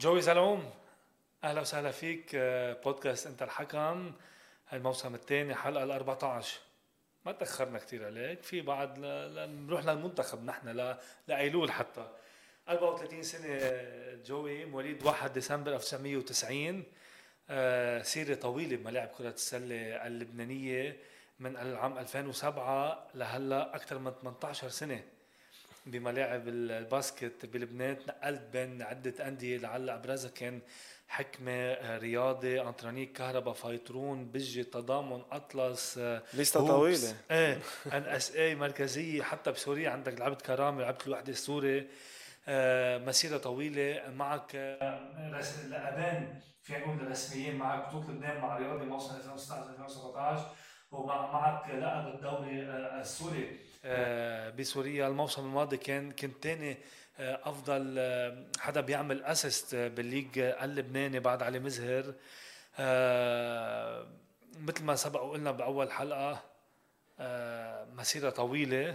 جوي زلوم، اهلا وسهلا فيك. بودكاست انت الحكم. الموسم الثاني حلقه ال 14. ما تاخرنا كتير عليك في بعد نروح للمنتخب نحن لايلول حتى 34 سنه. جوي مواليد 1 ديسمبر 1990. سيره طويله بملاعب كره السله اللبنانيه من العام 2007 لهلا، اكثر من 18 سنه بملاعب الباسكت بلبنان. تنقلت بين عدة أندية، لعل أبرزها كان حكمة، رياضي، أنترانيك، كهرباء، فايترون، بجة، تضامن، أطلس، لسه هوبس، طويلة. ان اس اي مركزية. حتى بسوريا عندك لعبت كرامة، لعبت الوحدة السوري. مسيرة طويلة معك. لأبان في نقول رسميين معك بطولة لبنان مع رياضي موسم 2016 2017، ومعك لقب الدوري السوري بسوريا. الموسم الماضي كنت تاني افضل حدا بيعمل اسيست بالليج اللبناني بعد علي مزهر. مثل ما سبق وقلنا باول حلقة، مسيرة طويلة.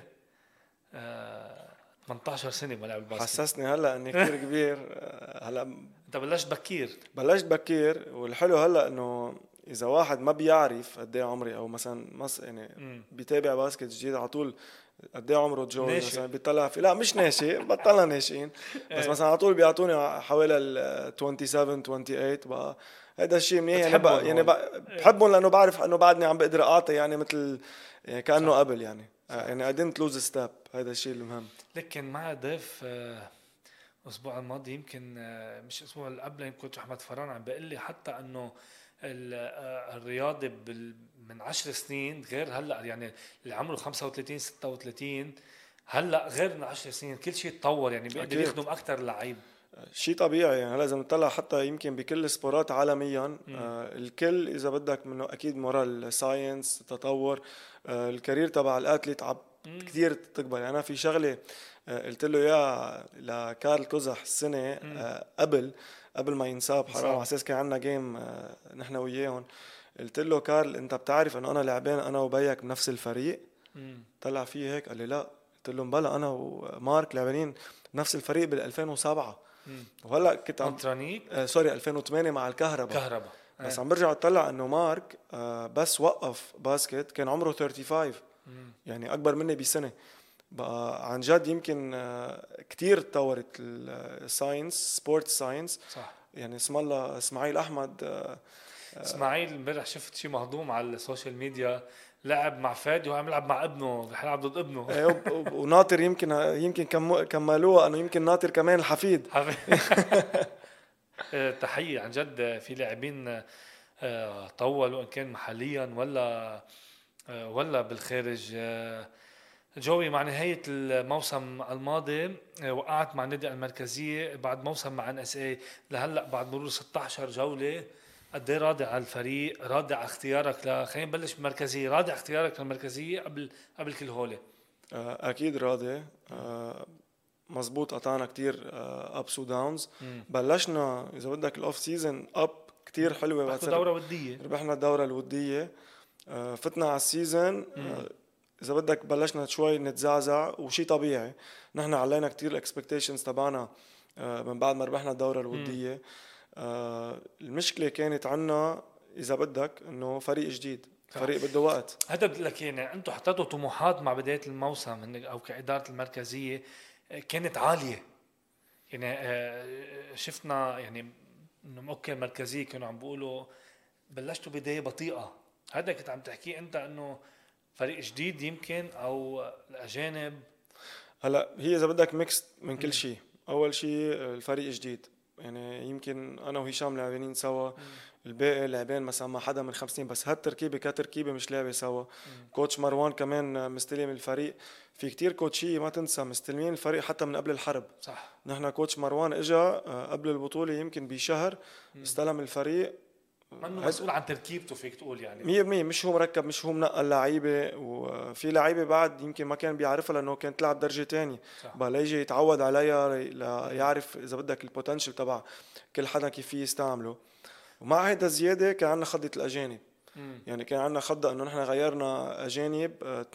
18 سنة بلعب الباسكت. حسسني هلا اني كتير كبير. هلا انت بلشت بكير. بلشت بكير، والحلو هلا انه اذا واحد ما بيعرف قد ايه عمري، او مثلا يعني بيتابع باسكت جديد على طول قد ايه عمره جوي، ناشئ. مثلا بيطلع في، لا مش ناشئ، بطلنا ناشئين، بس مثلا على طول بيعطوني حوالي ال 27 28 بقى. هذا الشيء منيح يعني بتحبهم هول. بحبهم لانه بعرف انه بعدني عم بقدر اعطي، يعني مثل يعني كانه صح. قبل يعني. صح. يعني I didn't lose a step. هذا الشيء المهم. لكن مع ضيف الاسبوع الماضي، يمكن مش الاسبوع اللي قبله، يمكن كنت احمد فران عم بيقول لي حتى انه الرياضي من 10 سنين غير هلا. يعني اللي عمره 35 36 هلا غير من 10 سنين، كل شيء تطور، يعني بيقدر اكيد يخدم اكثر لعيب. شيء طبيعي، يعني لازم نطلع حتى يمكن بكل السبورات عالميا. الكل اذا بدك منه اكيد مرة الساينس تطور. الكارير تبع الاتليت عم كثير تكبر. يعني انا في شغله قلت له اياها لكارل كوزح السنه قبل ما ينصاب، حرام، على اساس كان عندنا جيم نحن وياهم. قلت له كارل، انت بتعرف انه انا لعبان انا وبيك بنفس الفريق؟ طلع فيه هيك قال لي لا. قلت له بلا، انا ومارك لعبانين بنفس الفريق بال 2007. وهلا كنت عم انترانيك. سوري 2008 مع الكهرباء. كهرباء. بس عم برجع اطلع انه مارك بس وقف باسكت كان عمره 35، يعني اكبر مني بسنه. بقى عن جد يمكن كتير تطورت الساينس، سبورت ساينس. صح. يعني اسم الله اسماعيل احمد. اسماعيل امبارح شفت شيء مهضوم على السوشيال ميديا، لعب مع فادي وعم يلعب مع ابنه، رح يلعب ضد ابنه. وناطر يمكن كملوها انه يمكن ناطر كمان الحفيد. تحية عن جد. في لاعبين طولوا ان كان محليا ولا بالخارج. جوي، مع نهاية الموسم الماضي وقعت مع النادي المركزية بعد موسم مع ان اس اي لهلا، بعد مرور 16 جولة. قد ايه راضي على الفريق؟ راضي على اختيارك خلينا نبلش بالمركزية. راضي على اختيارك للمركزية قبل كل هولة؟ اكيد راضي. مزبوط، قطعنا كتير ابس وداونز. بلشنا اذا بدك الاوف سيزون اب كتير حلوه. بعد دورة ودية ربحنا الدورة الودية. فتنا على السيزون. اذا بدك بلشنا شوي نتزعزع، وشي طبيعي. نحن علينا كتير الاكسبكتيشنز تبعنا من بعد ما ربحنا الدورة الودية. المشكلة كانت عنا اذا بدك انه فريق جديد، فريق بده وقت. هذا بدي لك. يعني انتم حطيتوا طموحات مع بداية الموسم او كإدارة المركزية كانت عالية. يعني شفنا يعني انه اوكي المركزية كانوا عم بيقولوا بلشتوا بداية بطيئة. هذا كنت عم تحكيه انت، انه فريق جديد يمكن او الاجانب. هلا هي اذا بدك ميكس من كل شيء. اول شيء الفريق جديد، يعني يمكن انا وهشام لاعبين سوا. الباقي لاعبين مثلا مع حدا من 5 سنين، بس هالتركيبه كتركيبه مش لعبه سوا. كوتش مروان كمان مستلم الفريق. في كتير كوتشيه ما تنسى مستلمين الفريق حتى من قبل الحرب. صح. نحن كوتش مروان اجا قبل البطوله يمكن بشهر، استلم الفريق. منه مسؤول عن تركيبته، فيك تقول يعني 100%. مش هو مركب، مش هو منقل لعيبه. وفي لعيبه بعد يمكن ما كان بيعرفها لانه كانت تلعب درجه تانية. بقى ليجي يتعود عليها ليعرف اذا بدك البوتنشل تبع كل حدا كيف فيه يستعمله. ومع هيدا الزياده كان عندنا خضة الاجانب. يعني كان عندنا خضة انه نحن غيرنا اجانب،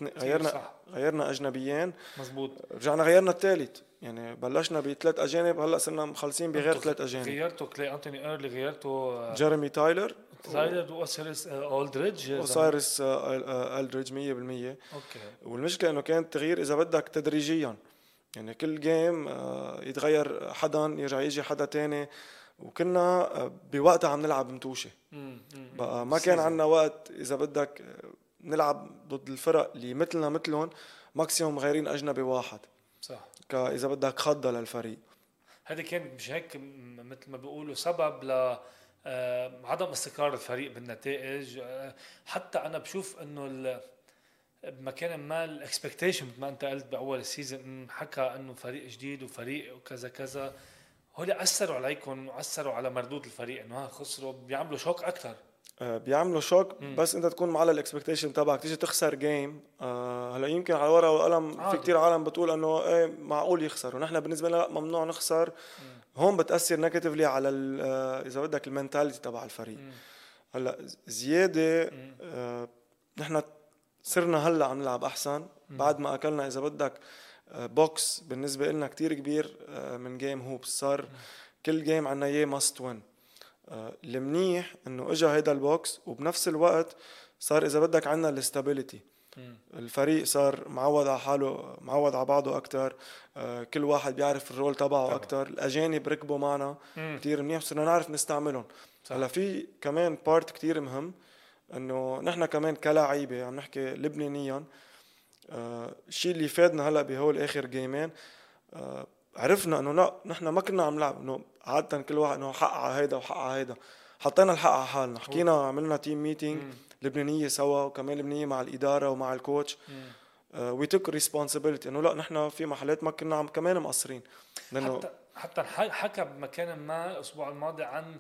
غيرنا اجنبيين، مزبوط. رجعنا غيرنا الثالث، يعني بلشنا ب3 اجانب، هلا صرنا مخلصين بغير 3 اجانب. غيرتوا كلي أنتوني ايرلي، غيرتوا جيريمي تايلر وأوسيريس أولدريدج. وسايرس ألدريدج 100%. اوكي. والمشكله انه كان التغيير اذا بدك تدريجيا، يعني كل جيم يتغير حدا يرجع يجي حدا تاني، وكنا بوقتها عم نلعب متوشة بقى، ما كان عنا وقت إذا بدك نلعب ضد الفرق اللي مثلنا مثلهم، ماكسيموم غيرين أجنبي واحد صح، إذا بدك خضة للفريق. هذه كانت مش هيك مثل ما بيقولوا سبب ل عدم استقرار الفريق بالنتائج. حتى أنا بشوف إنه بمكان ما الاكسبكتيشن ما انت قلت باول السيزون، حكى انه فريق جديد وفريق وكذا كذا، هول اثروا عليكم واثروا على مردود الفريق، انه خسروا، بيعملوا شوك اكثر. بيعملوا شوك. بس انت تكون معلى الاكسبكتيشن تبعك، تيجي تخسر جيم. هلا يمكن على الورقه والقلم في كتير عالم بتقول انه ايه معقول يخسر، ونحن بالنسبه لنا ممنوع نخسر. هون بتاثر نيجاتيفلي على اذا بدك المنتاليتي تبع الفريق. هلا زياده نحن صرنا هلا عم نلعب احسن بعد ما اكلنا اذا بدك بوكس بالنسبه لنا كتير كبير من جيم هوبس. صار كل جيم عنا اياه ماست وين. المنيح انه اجى هيدا البوكس، وبنفس الوقت صار اذا بدك عنا الاستابيليتي. الفريق صار معود على حاله، معود على بعضه اكتر. كل واحد بيعرف الرول تبعه اكتر. الاجانب ركبوا معنا كتير منيح، صرنا نعرف نستعملهم. هلا في كمان بارت كتير مهم، انه نحن كمان كلاعيبه عم نحكي لبنانيا. الشيء اللي فادنا هلا بهول اخر جيمين، عرفنا انه لا نحن ما كنا عم نلعب انه عاده كل واحد انه حق على هيدا وحق على هيدا. حطينا الحق على حالنا، حكينا، عملنا تيم ميتينج لبنانيه سوا، وكمان لبنانيه مع الاداره ومع الكوتش. وي توك ريسبونسبيلتي انه لا نحن في محلات ما كنا كمان مقصرين. لانه حتى حكى بمكان ما الاسبوع الماضي عن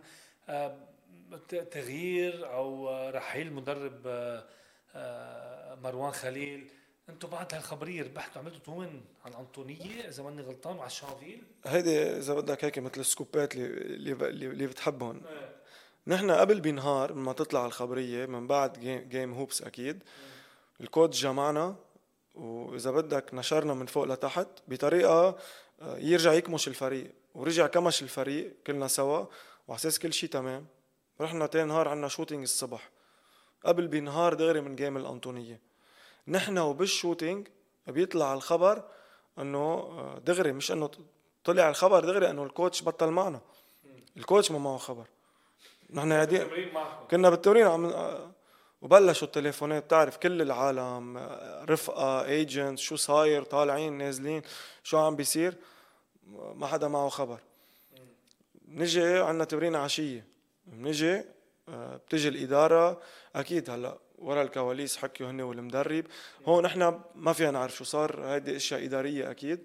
تغيير او رحيل مدرب مروان خليل. انتم بعد هالخبريه ربحتوا، عملتوا توين عن انطونيه اذا ماني غلطان وعلى الشانفيل. هيدي اذا بدك هيك مثل السكوبات اللي بتحبهم. نحن قبل بنهار ما تطلع الخبريه من بعد جيم هوبس اكيد الكوتش جمعنا، واذا بدك نشرنا من فوق لتحت بطريقه يرجع يكمش الفريق. ورجع كمش الفريق كلنا سوا، وعساس كل شيء تمام. رحنا تاني نهار عنا شوتينج الصبح قبل بنهار دغري من جيم الأنطونية. نحن وبالشوتينج بيطلع الخبر انه دغري، مش انه طلع الخبر دغري انه الكوتش بطل معنا. الكوتش ما معه خبر. نحن قاعدين كنا بالتمرين وبلشوا التليفونات، تعرف كل العالم، رفقة، ايجنت، شو صاير، طالعين نازلين، شو عم بيصير. ما حدا معه خبر. نجي عنا تمرين عشية، نجي بتجي الإدارة أكيد هلأ ورا الكواليس حكيوا هن والمدرب. هون احنا ما فينا نعرف شو صار، هيدي اشياء إدارية أكيد.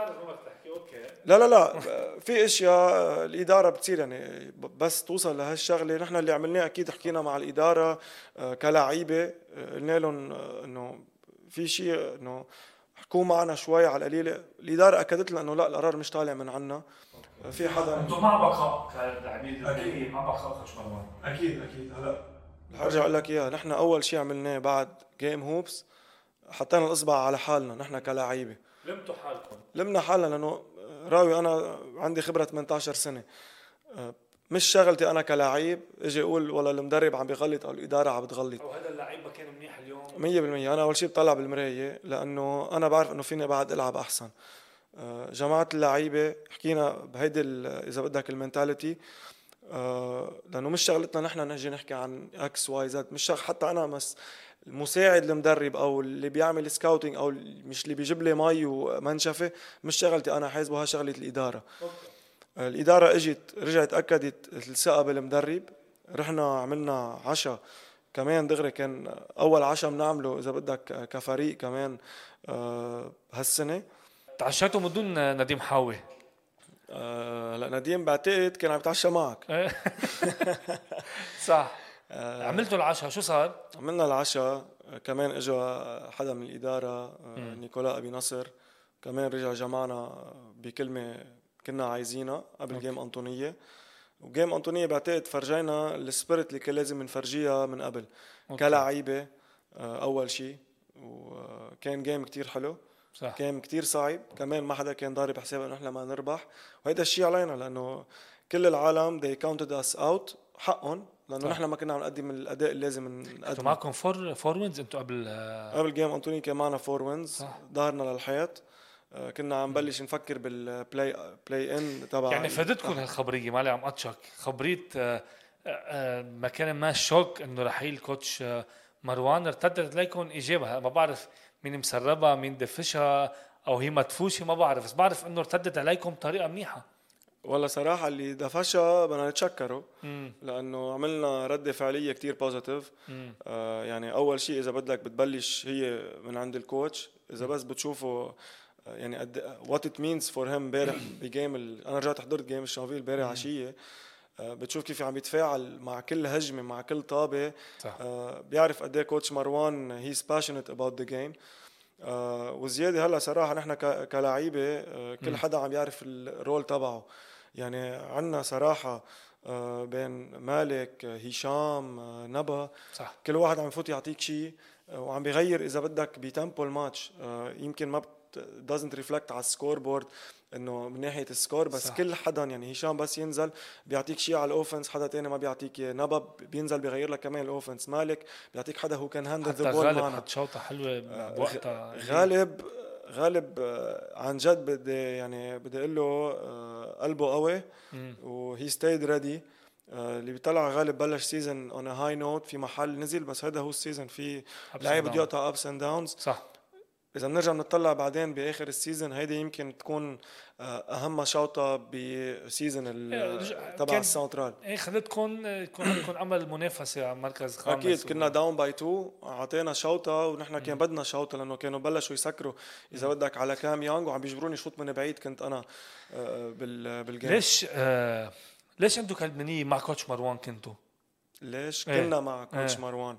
لا في اشياء الإدارة بتصير، يعني بس توصل لهالشغلة. نحن اللي عملناه أكيد حكينا مع الإدارة كلاعيبة، قلنا لهم إنه في شيء، إنه حكوا معنا شوي على القليلة. الإدارة أكدت لنا إنه لا القرار مش طالع من عنا. في حدا انتم مع بقاء كلاعبين، اكيد مع بقاء خش مروان. اكيد هلا رح ارجع اقول لك اياها. نحن اول شيء عملناه بعد جيم هوبس حطينا الاصبع على حالنا. نحن كلاعيبه لمتوا حالكم، لمنا حالنا، لانه راوي انا عندي خبره 18 سنه. مش شغلتي انا كلاعب اجي اقول والله المدرب عم بيغلط او الاداره عم بتغلط، او هذا اللاعب ما كان منيح اليوم. 100% انا اول شيء بطلع بالمرايه، لانه انا بعرف انه فيني بعد العب احسن. جماعه اللعيبه حكينا بهيدي اذا بدك المنتاليتي، لانه مش شغلتنا نحن نجي نحكي عن اكس واي زد. مش حتى انا المساعد المدرب او اللي بيعمل سكاوتينج او مش اللي بيجيب لي مي ومنشفه، مش شغلتي انا حاسبه، ها شغله الاداره. الاداره اجت رجعت اكدت الثقه بالمدرب. رحنا عملنا عشاء كمان دغري، كان اول عشاء بنعمله اذا بدك كفريق كمان هالسنه. تعشيتوا من دون نديم حاوي؟ لا نديم بعتقد كان عم يتعشى معك. صح. عملتوا العشاء، شو صار؟ عملنا العشاء كمان اجى حدا من الاداره، نيكولا ابي نصر كمان رجع جمعنا بكلمه كنا عايزينها قبل جيم انطونيه. وجيم أنطونية بعتقد فرجينا السبيريت اللي كان لازم نفرجيها من قبل كلاعيبة. أول شيء وكان جيم كتير حلو صح. كان كتير صعب كمان ما حدا كان ضارب حساب انه احنا ما نربح وهيدا الشيء علينا لانه كل العالم they counted us out حقهم لانه نحن ما كنا عم نقدم الاداء اللي لازم انتوا نقدمه. معكم فور وينز انتوا قبل جيم انطوني كان معنا 4 وينز ظهرنا للحيط. كنا عم نبلش نفكر بالبلاي ان تبع يعني فادتكم هالخبريه مالي عم قطشك خبريه مكان ما شوك انه رحيل كوتش مروان ارتدت لكم اجابه. ما بعرف مين مسربها مين دفشها او هي مدفوشه ما بعرف بس بعرف انه ارتدت عليكم بطريقه منيحه. والله صراحة اللي دفشها بدنا نتشكره لأنه عملنا ردة فعلية كتير بوزيتيف. يعني أول شيء إذا بدك بتبلش هي من عند الكوتش إذا بس بتشوفه يعني what it means for him بارح بجيم أنا رجعت حضرت جيم الشانفيل بارح عشية. بتشوف كيف عم يتفاعل مع كل هجمة مع كل طابة. بيعرف قد ايه كوتش مروان he's passionate about the game. وزيادة هلا صراحة نحن كلاعيبة كل حدا عم يعرف الرول تبعه. يعني عنا صراحة بين مالك هشام نبا صح. كل واحد عم يفوت يعطيك شيء وعم بيغير إذا بدك بتمبو الماتش. يمكن ما doesn't reflect على السكور بورد انه من ناحيه السكور بس صح. كل حدا يعني هشام بس ينزل بيعطيك شيء على الاوفنس حدا تاني ما بيعطيك. نبا بينزل بيغير لك كمان الاوفنس. مالك بيعطيك حدا هو كان هاندل ذا بول معنا. حتى شوطه حلوه بوقتها. غالب عن جد بدي اقول له قلبه قوي وهي ستيد ريدي. اللي بيطلع غالب بلش سيزن اون هاي نوت في محل نزل بس هذا هو السيزن في لعيبه بده يقطع ابس اند داونز. صح. إذا بنرجع نطلع بعدين بآخر السيزن هيدي يمكن تكون أهم شوطة بسيزن تبع السنترال. إيه خلتكم عندكم أمل منافسة على مركز خامس. أكيد كنا داون باي 2 عطينا شوطة ونحن كان بدنا شوطة لأنه كانوا بلشوا يسكروا إذا بدك على كام يانج وعم بيجبروني شوط من بعيد. كنت أنا بالجيم. ليش أنتوا كلمني مع كوتش مروان كنتوا؟ ليش كنا مع كوتش مروان؟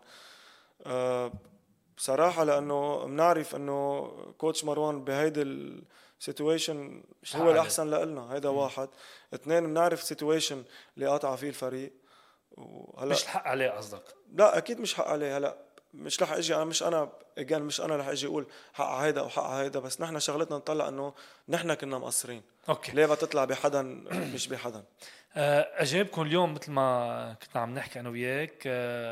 بصراحة لأنه بنعرف أنه كوتش مروان بهيدا السيتويشن هو الأحسن لنا. هيدا واحد. اثنين بنعرف سيتويشن اللي قاطع فيه الفريق. مش الحق عليه قصدك؟ لا أكيد مش حق عليه. هلأ مش رح أجي أنا مش أنا رح أجي أقول حق هيدا أو حق هيدا بس نحن شغلتنا نطلع أنه نحن كنا مقصرين. أوكي. ليه ما تطلع بحدا مش بحدا. أجابكم اليوم مثل ما كنا عم نحكي أنا وياك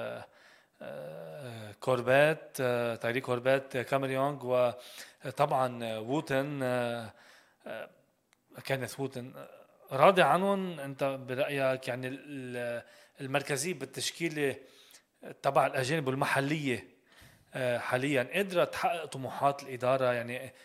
كوربات تايري كوربات كاميريونغ وطبعا ووتن كانت ووتن راضي عنهم انت برأيك؟ يعني المركزية بالتشكيلة تبع الأجانب المحلية حاليا قدرت تحقق طموحات الإدارة؟ يعني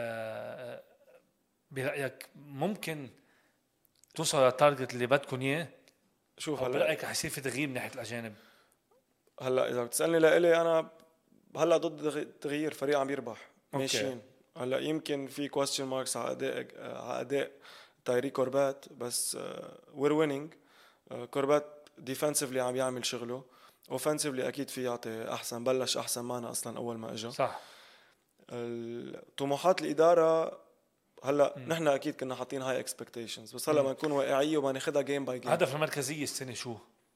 برأيك ممكن توصل للتارجت اللي بدكم اياه؟ شوف هلا برأيك حيصير في تغيير من ناحية الأجانب؟ هلا اذا بتسالني لإلي انا هلا ضد تغيير. فريق عم يربح ماشيين. هلا يمكن في كويستشن ماركس على اداء تايري كوربات بس وير ويننج. كوربات ديفنسيفلي عم يعمل شغله. اوفنسيفلي اكيد في يعطي احسن. بلش احسن معنا اصلا اول ما اجى. صح. طموحات الاداره هلا نحن اكيد كنا حاطين هاي اكسبكتيشنز بس هلا بنكون واقعيه وبناخذها جيم باي جيم. هدف المركزيه السنه شو؟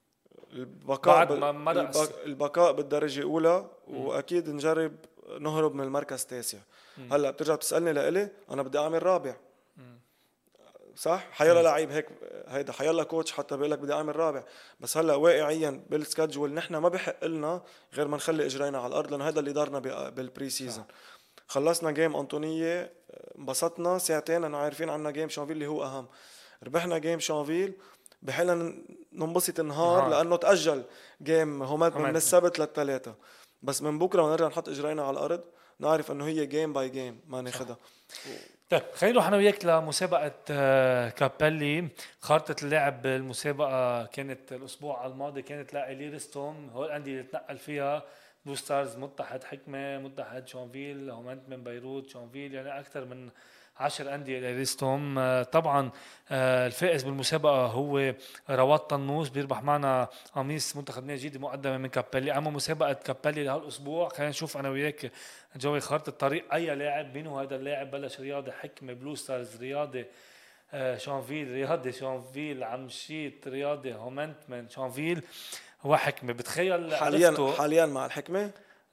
البقاء بالدرجة الأولى وأكيد نجرب نهرب من المركز التاسع. هلأ بترجع بتسألني لإلي أنا بدي أعمل رابع. صح؟ حيلا لعيب هيك هيدا حيلا كوتش حتى بيقول لك بدي أعمل رابع بس هلأ واقعيا بالسكادجول نحن ما بحق لنا غير ما نخلي إجرينا على الأرض لأنه هيدا اللي دارنا بالبري سيزن. خلصنا جيم أنطونية انبسطنا ساعتين أنا عارفين عنا جيم شانفيل اللي هو أهم. ربحنا جيم شانفيل بحيلنا ننبسط النهار لأنه تأجل جيم هومات من السبت للثلاثة بس من بكرة ونرجع نحط إجرينا على الأرض نعرف أنه هي جيم باي جيم ما ناخدها. طيب خلينا نروح أنا وياك لمسابقة كابيلي. خارطة اللعب بالمسابقة كانت الأسبوع الماضي كانت لإلي ريستوم. هو الأندية اللي تنقل فيها بلو ستارز متحد حكمة متحد شانفيل هومانت من بيروت شانفيل يعني أكثر من 10 أندية لريستوم. طبعا الفائز بالمسابقة هو رواد طنوس بيربح معنا قميص منتخب نادي جديد مقدمة من كابيلي. أما مسابقة كابيلي لهالأسبوع خلينا نشوف أنا وياك جوي خارطة الطريق. أي لاعب مين هو هذا اللاعب؟ بلش رياضي حكمة بلو ستارز رياضي شانفيل رياضي، شانفيل عمشيت رياضي، هومنتمن شانفيل هو حكمة. بتخيل عرفته حاليا مع الحكمة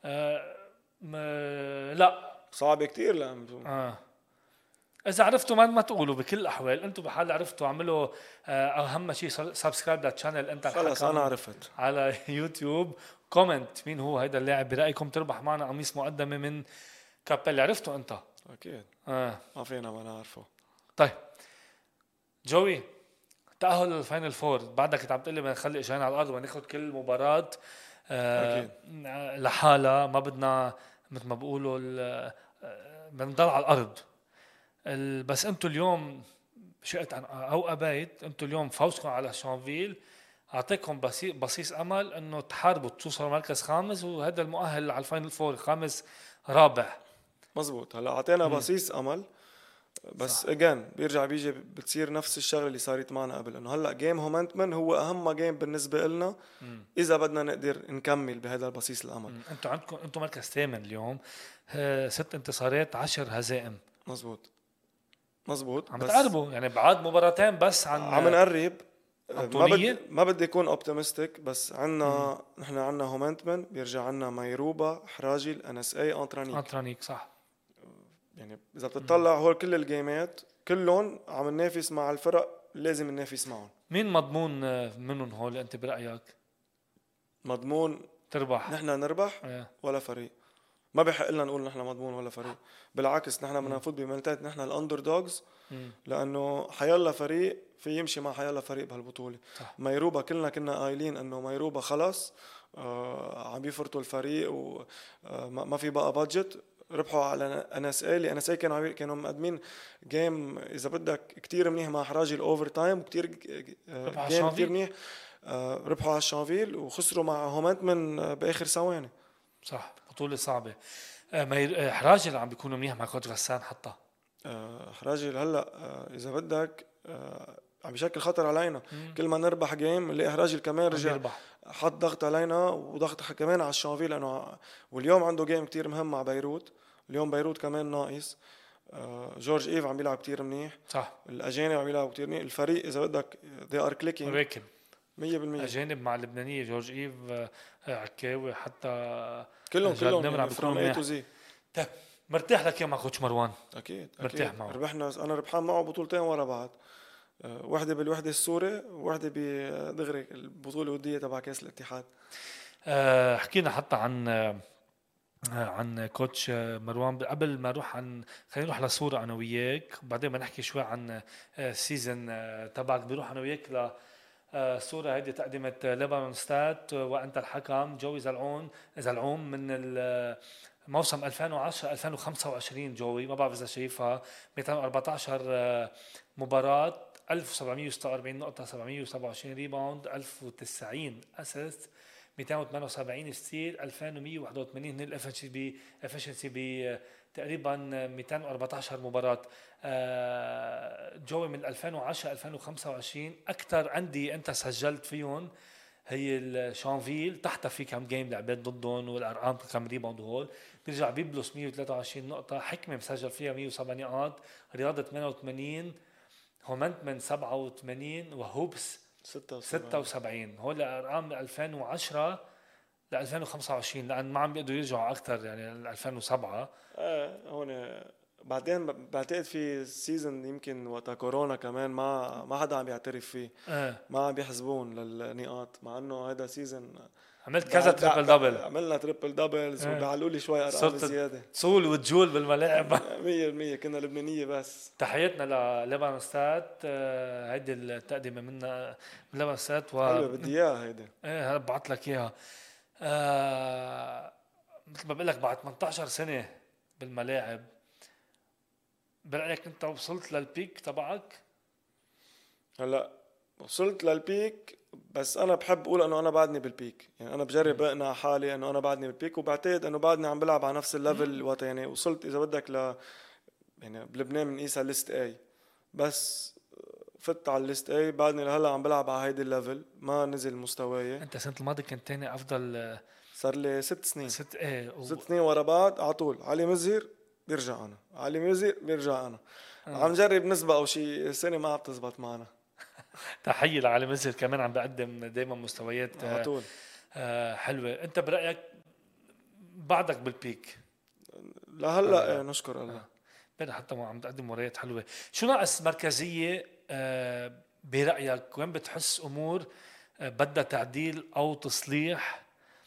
لا صعب كتير اذا عرفتوا ما تقولوا بكل الاحوال. انتم بحال عرفتوا عملوا اهم شيء سبسكرايب للشانل انت الحكم. خلص انا عرفت على يوتيوب. كومنت مين هو هيدا اللاعب برايكم تربح معنا قميص مقدمه من كابيل. عرفته انت اكيد ما فينا ما نعرفه. طيب جوي، تأهل للفاينل فور. بعدك عم تقلي بدنا نخلي اجرينا على الارض وناخذ كل مباراه لحالها، ما بدنا مثل ما بقولوا بدنا نضل على الارض. بس انتم اليوم شئت او ابيت، انتم اليوم فوزكم على شانفيل اعطيكم بصيص امل انه تحاربوا توصلوا مركز خامس، وهذا المؤهل على الفاينل فور خامس رابع. مزبوط. هلا اعطينا بصيص امل، بس اجين بيجي بتصير نفس الشغله اللي صارت معنا قبل، انه هلا جيم هومنتمن هو اهم جيم بالنسبه لنا اذا بدنا نقدر نكمل بهذا البصيص الامل. انتم مركز ثامن اليوم، 6 انتصارات 10 هزائم. مزبوط عم بتقربوا يعني بعد مباراتين بس عم نقرب. ما بدي اكون اوبتيمستيك، بس عنا نحن عنا هومنتمن، بيرجع عنا ميروبا، حراجل، انساي، انترانيك صح. يعني اذا بتطلع هول كل الجيمات كلهم عم ننافس مع الفرق لازم ننافس معهم. مين مضمون منهم هول انت برايك؟ مضمون تربح؟ نحن نربح ولا فريق. ما بحق لنا نقول نحن مضمون ولا فريق، بالعكس نحن بدنا نفوت بمنتاليتي نحن الاندر دوغز، لانه حيلا فريق في يمشي مع حيلا فريق بهالبطوله. ميروبا كلنا كنا قايلين انه ميروبا خلص عم بيفرطوا الفريق وما في بقى بادجت. ربحوا على انس اي كانوا مقدمين جيم اذا بدك كتير منيح مع حراجي الاوفر تايم، وكتير جيم كتير منيح. ربحوا على الشانفيل وخسروا مع هومنتمن باخر ثواني. صح، بطولة صعبة. حراجل عم بيكونوا منيح مع كوتش غسان حتى. حراجل هلا إذا بدك عم بيشكل خطر علينا. كل ما نربح جيم اللي حراجل كمان رجع حط ضغط علينا وضغط كمان على الشانفيل، لأنه واليوم عنده جيم كتير مهم مع بيروت. اليوم بيروت كمان ناقص. جورج إيف عم بيلعب كتير منيح. صح. الأجانب عم بيلعبوا كتير منيح. الفريق إذا بدك they are clicking 100%. أجانب مع اللبنانية، جورج إيف، عكاوي، حتى كلهم يعني from A to Z. طيب مرتاح لك يا مع كوتش مروان؟ أكيد مرتاح معه. ربحنا، أنا ربحان معه بطولتين ورا بعض، واحدة بالوحدة السوري وواحدة بدغري البطولة الودية تبع كأس الاتحاد. حكينا حتى عن كوتش مروان قبل ما نروح خلينا نروح لصورة أنا وياك، وبعدين بنحكي شوي عن السيزن تبعك. بنروح أنا وياك صورة هيدي تقدمة لبنان ستات وأنت الحكم جوي زلعوم من موسم 2010-2025. جوي ما بعرف إذا شايفها، 214 مباراة، 1746 نقطة، 727 ريباوند، 1090 أسيست، 278 ستيل، 2181 الافشنسي تقريبا 214 مباراة. جوي من 2010-2025 أكتر عندي أنت سجلت فيهم هي الشانفيل، تحت في كم جيم لعبت ضدهم والأرقام كم ريباوند هول. بيرجع بيبلس 123 نقطة، حكمة مسجل فيها 107 نقاط، رياضة 88، هومنتمن 87 وهوبس 76. هول الأرقام من 2010 ل 2025 لأن ما عم بيقدروا يرجعوا أكتر يعني 2007. هون بعدين بعتقد في سيزن يمكن وقت كورونا كمان ما حدا عم يعترف فيه. ما عم بيحسبون للنقاط، مع انه هذا سيزن عملت كذا تريبل دبل، عملنا تريبل دبلز وبيعلوا لي شوي ارقام زياده، صول وجول بالملاعب 100%. كنا لبنانيه بس. تحياتنا للبنان ستات، هيدي التقدمه من لبنان ستات حلوه بدي اياها هيدي. ايه بعت لك اياها. مثل ما بقول لك بعد 18 سنه بالملاعب، برأيك انت وصلت للبيك تبعك؟ هلا وصلت للبيك، بس انا بحب اقول انه انا بعدني بالبيك. يعني انا بجرب اقنع حالي انه انا بعدني بالبيك، وبعتقد انه بعدني عم بلعب على نفس الليفل وقت يعني وصلت اذا بدك يعني بلبنان من قيسها ليست اي، بس فت على الليست اي بعدني لهلا عم بلعب على هيدي الليفل، ما نزل مستواي. انت السنه الماضيه كنت تاني افضل، صار لي 6 سنين 6 سنين ورا بعض على طول. علي مزهر بيرجع انا، علي مزهر بيرجع انا. عم جرب نسبة او شي سنة ما عم تزبط معنا. تحية لعلي مزر كمان عم بقدم دايما مستويات على طول. حلوة. انت برأيك بعدك بالبيك؟ لهلا نشكر الله. بدأ حتى عم تقدم مباريات حلوة. شو ناقص مركزية برأيك؟ وين بتحس امور بدها تعديل او تصليح؟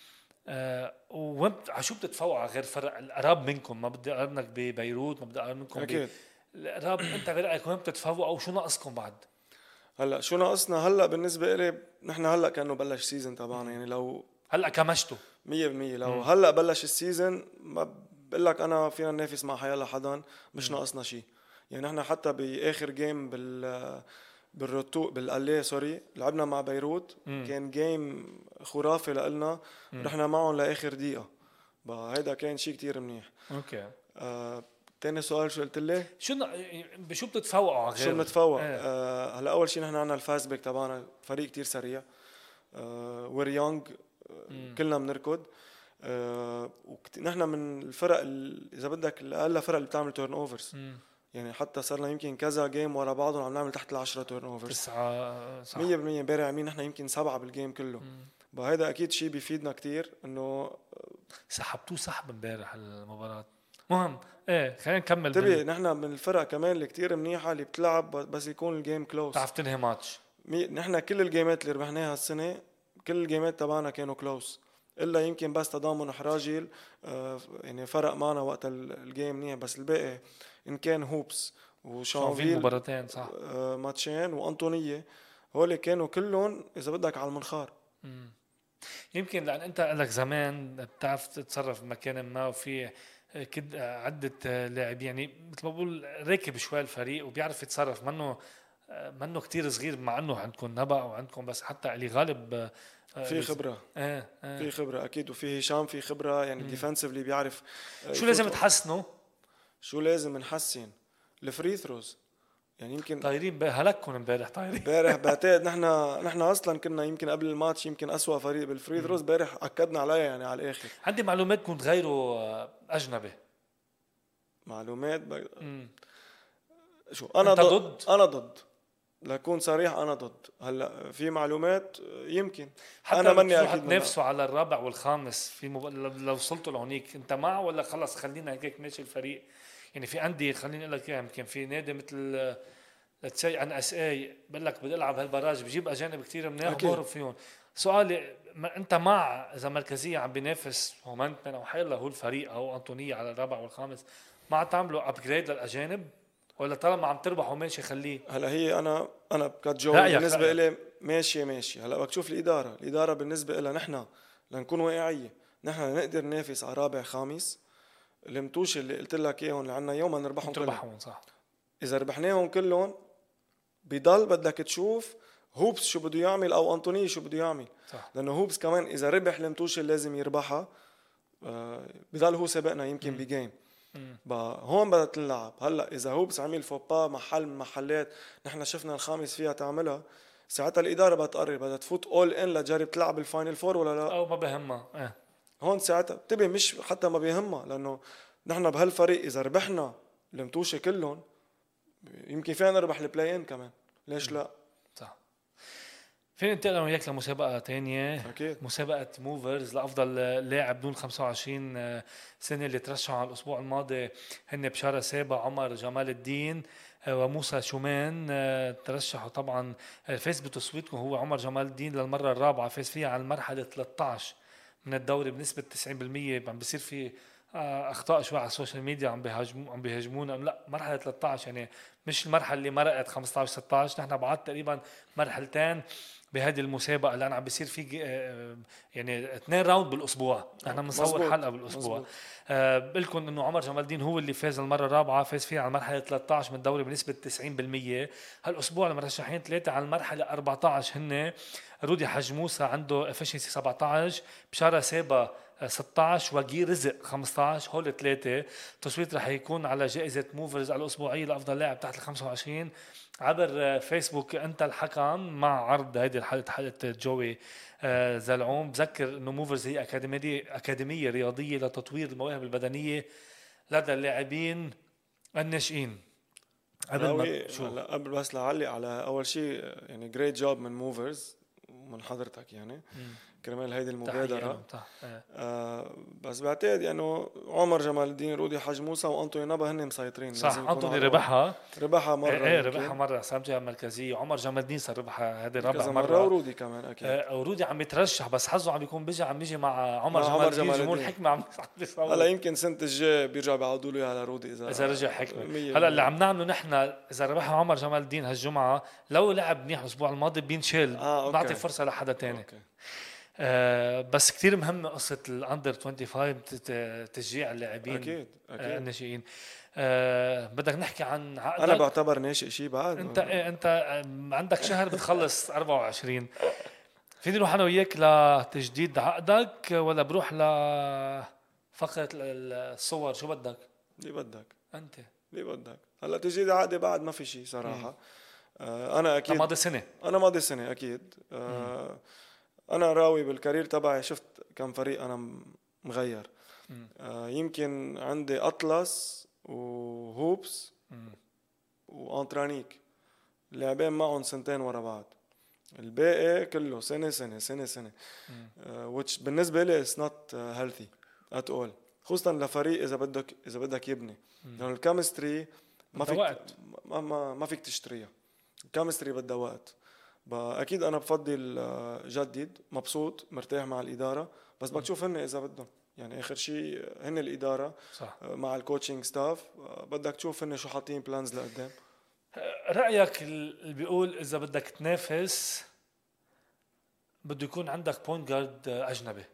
وين شو بتتفوق على غير فرق القراب منكم؟ ما بدي اقارنك ببيروت، ما بدي اقارنكم اكيد القراب. انت برأيك وين بتتفوق او شو ناقصكم بعد؟ هلا شو ناقصنا هلا بالنسبة إلي؟ نحن هلا كانه بلش سيزن تبعنا، يعني لو هلا كمشتوا 100% لو هلا بلش السيزن ما بقول لك انا فينا ننافس مع حيالله حدا، مش ناقصنا شيء. يعني نحن حتى باخر جيم بالروتو بالاليه سوري لعبنا مع بيروت، كان جيم خرافي لنا، رحنا معهم لاخر دقيقه، هيدا كان شيء كتير منيح. اوكي. تاني سؤال شو قلت لي؟ شو بتتفوقوا على غير؟ شو بنتفوق؟ هلا اول شيء نحن عندنا الفاست باك تبعنا فريق كتير سريع، وير يونغ، كلنا بنركض. نحن من الفرق اذا بدك الاقل فرق اللي بتعمل تيرن اوفرز. يعني حتى صرنا يمكن كذا جيم ورا بعضهم عم نعمل تحت ال10 تيرن اوفرز. 9 صح 100% امبارح عاملين نحن يمكن 7 بالجيم كله. هذا اكيد شيء بيفيدنا كتير، انه سحبتوه سحب امبارح المباراة. مهم خلينا نكمل. تبي نحن من الفرق كمان اللي كتير منيحه اللي بتلعب بس يكون الجيم كلوز، تعرف تنهي ماتش. نحن كل الجيمات اللي ربحناها السنه كل الجيمات تبعنا كانوا كلوز، الا يمكن بس تضامن حراجيل يعني فرق معنا وقت الجيم منيح، بس الباقي ان كان هوبس وشانفيل مباراتين صح ماتشين وانطونيه، هول كانوا كلهم اذا بدك على المنخار. يمكن لان انت لك زمان بتعرف تتصرف بمكان ما، وفي عدة لاعبين يعني مثل ما بقول راكب شوي الفريق وبيعرف يتصرف، منه كتير صغير، مع انه عندكم نبأ وعندكم بس حتى اللي غالب في خبرة. في خبرة أكيد، وفي هشام في خبرة يعني ديفنسيفلي بيعرف. شو لازم تحسنه؟ شو لازم نحسن؟ الفري ثروز يعني يمكن طايرين هلككم امبارح طايرين. امبارح بعتقد نحن اصلا كنا يمكن قبل الماتش يمكن أسوأ فريق بالفري ثروز، امبارح اكدنا عليها يعني على الاخر. عندي معلومات كنت غيره اجنبي. معلومات شو انا ضد انا ضد لكون صريح، انا ضد. هلا في معلومات يمكن حتى انا مني اكيد تنافسوا على الرابع والخامس في لو وصلتوا لهونيك انت مع ولا خلص خلينا هيك ماشي الفريق؟ يعني في عندي خليني اقول لك يمكن في نادي مثل لتسي عن اس اي بقول لك بدي العب هالبراج بجيب اجانب كثير منيح وبهرب فيهم. سؤالي انت مع اذا مركزيه عم بينافس مومنتمن او حيلا هو الفريق او انطونيه على الرابع والخامس، ما تعملوا ابجريد للاجانب ولا طالما عم تربحوا ماشي خليه؟ هلا هي انا كجو بالنسبه لي ماشي. هلا بدك تشوف الاداره بالنسبه لها نحن لنكون واقعيه، نحن نقدر ننافس على رابع خامس. المتوش اللي قلت لك اياهم اللي عندنا يوم نربحهم كلهم صح. اذا ربحناهم كلهم بضل بدك تشوف هوبس شو بده يعمل او انطوني شو بده يعمل صح. لانه هوبس كمان اذا ربح المتوش اللي لازم يربحها بضل هو سبقنا يمكن بجيم. هون بدها تلعب. هلا اذا هوبس عمل فوبا محل من محلات نحن شفنا الخامس فيها تعملها، ساعتها الاداره بدها تقرر بدها تفوت اول ان لتجرب تلعب الفاينل فور ولا لا، او ما بهمها. هون ساعتها بتبي مش حتى ما بيهمها، لانه نحن بهالفريق اذا ربحنا المتوشه كلهم يمكن فينا نربح البلاي ان كمان، ليش لا؟ صح. فين ننتقل وياك لمسابقة تانية؟ أكيد. مسابقة موفرز لأفضل لاعب دون 25 سنة اللي ترشحوا على الأسبوع الماضي هن بشارة سابا، عمر جمال الدين وموسى شومان. ترشحوا طبعا فاز بتصويتكم هو عمر جمال الدين للمرة الرابعة، فاز فيها على المرحلة 13 من الدوري بنسبة 90%. عم بيصير في اخطاء شوي على السوشيال ميديا عم بيهاجمونا، لا مرحله 13 يعني مش المرحله اللي مرقت 15 16. نحن بعد تقريبا مرحلتين بهذه المسابقه اللي انا عم بيصير في يعني 2 راوند بالاسبوع، نحن بنصور حلقه بالاسبوع. بقولكم انه عمر جمال الدين هو اللي فاز المره الرابعه، فاز فيها على المرحله 13 من الدوري بنسبه 90%. هالاسبوع المرشحين ثلاثه على المرحله 14 هن رودي حج موسى عنده افشنسي 17، بشاره سابا 16، وجي رزق 15. هول الثلاثه التصويت رح يكون على جائزه موفرز على الاسبوعيه لافضل لاعب تحت ال25 عبر فيسبوك انت الحكم، مع عرض هيدي حلقه جوي زلعوم. بذكر انه موفرز هي اكاديميه رياضيه لتطوير المواهب البدنيه لدى اللاعبين الناشئين. قبل ما راوي شو هلا قبل بس لعلق على اول شيء، يعني جريت جوب من موفرز ومن حضرتك يعني كرمال هيدي المبادره. بس بعتقد انه عمر جمال الدين، رودي حاج موسى وانطوني نبا هن مسيطرين. صح. انطوني ربحها مره ايه يمكن. ربحها مره سامجها المركزيه. عمر جمال الدين صار ربحها هذه رابع كذا مره. ورودي كمان اكيد. ورودي عم يترشح بس حظه عم بيكون عم بيجي مع عمر مع جمال عمر الدين. جمال جمهور الدين. الحكمه عم بيصوت. هلا يمكن سنه الجاي بيرجع بيعودوا له على رودي اذا رجع حكمه. 100%. هلا اللي عم نعمله نحن اذا ربحها عمر جمال الدين هالجمعه، لو لعب منيح الاسبوع الماضي بينشيل، نعطي فرصه لحدا تاني. بس كتير مهمه قصه الاندر 25 تشجيع اللاعبين اكيد الناشئين. بدك نحكي عن عقدك. انا بعتبر ناشئ شيء بعد. انت عندك شهر بتخلص 24. فيني نروح انا وياك لتجديد عقدك ولا بروح فقره الصور؟ شو بدك؟ اللي بدك انت اللي بدك. هلا تجديد عقدي بعد ما في شيء صراحه. انا اكيد ماضي سنه اكيد. انا راوي بالكارير تبعي شفت كم فريق انا مغير. يمكن عندي اطلس وهوبس وانترانيك لاعبين معهم سنتين ورا بعض. الباقي كله سنة which بالنسبة لي it's not healthy at all، خصوصا لفريق إذا بدك يبني. لأن الكيمستري ما فيك تشتريها. الكيمستري بدها وقت. أكيد أنا بفضل جدد، مبسوط مرتاح مع الإدارة، بس بدك تشوف هن إذا بدهم، يعني آخر شيء هن الإدارة صح. مع الكوتشنج ستاف بدك تشوف هن شو حاطين بلانز لقدام. رأيك اللي بيقول إذا بدك تنافس بده يكون عندك بوينت جارد أجنبي؟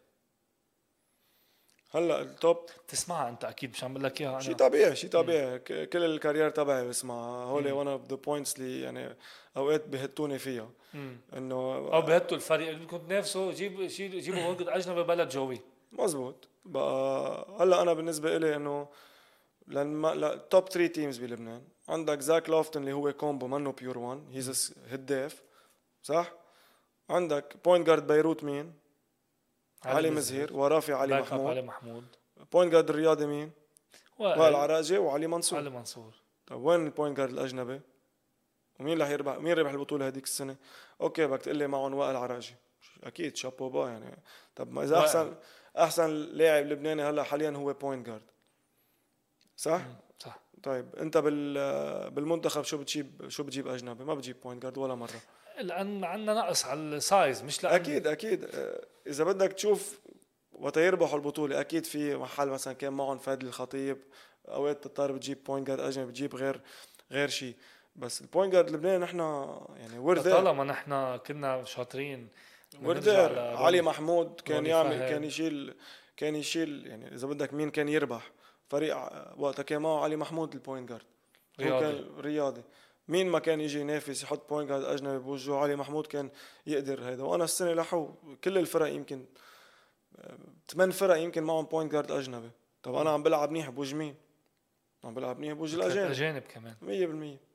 هلا التوب تسمعها أنت أكيد، مش عم بقول لك إياها. شيء طبيعي كل الكارير تبعي بسمعها. هولي one of the points اللي يعني أوقات بهتوني فيها إنه أو بهتوا الفريق اللي كنت نافسه جيبوا بوينت جارد أجنبي بلد جوي. مزبوط. بقى هلا أنا بالنسبة إلي إنه لأن توب 3 تيمز بلبنان عندك زاك لوفتن اللي هو كومبو منه بيور وان، هيز هداف صح. عندك بوينت جارد بيروت مين؟ علي مزهير، ورافي علي محمود. بوينت جارد الرياضي مين؟ وائل عراجي وعلي منصور. طيب وين البوينت جارد الأجنبي؟ ومين رح يربح؟ مين ربح البطولة هديك السنة؟ أوكي بدك تقول لي معهم وائل عراجي، أكيد شابو با يعني. طب ما إذا أحسن لاعب لبناني هلا حاليا هو بوينت جارد صح؟ صح. طيب انت بالمنتخب شو بتجيب اجنبي؟ ما بتجيب بوينت جارد ولا مره، لان عندنا نقص على السايز. مش لأن اكيد اذا بدك تشوف وتيربحوا البطوله اكيد في محل مثلا كان معهم فادي الخطيب، اوقات تضطر بتجيب بوينت جارد اجنبي، بتجيب غير شيء. بس البوينت جارد اللبناني نحن يعني ورده، طالما نحن كنا شاطرين ورده. علي محمود كان يعمل كان يشيل يعني اذا بدك مين كان يربح فريق وقتها كان معه علي محمود البوينت جارد رياضي. مين ما كان يجي ينافس يحط بوينت جارد اجنبي بوجهه علي محمود كان يقدر هيدا. وانا السنه لحو كل الفرق يمكن 8 فرق يمكن معهم بوينت جارد اجنبي. طب انا عم بلعب منيح بوجه مين؟ عم بلعب منيح بوجه الاجانب كمان 100%.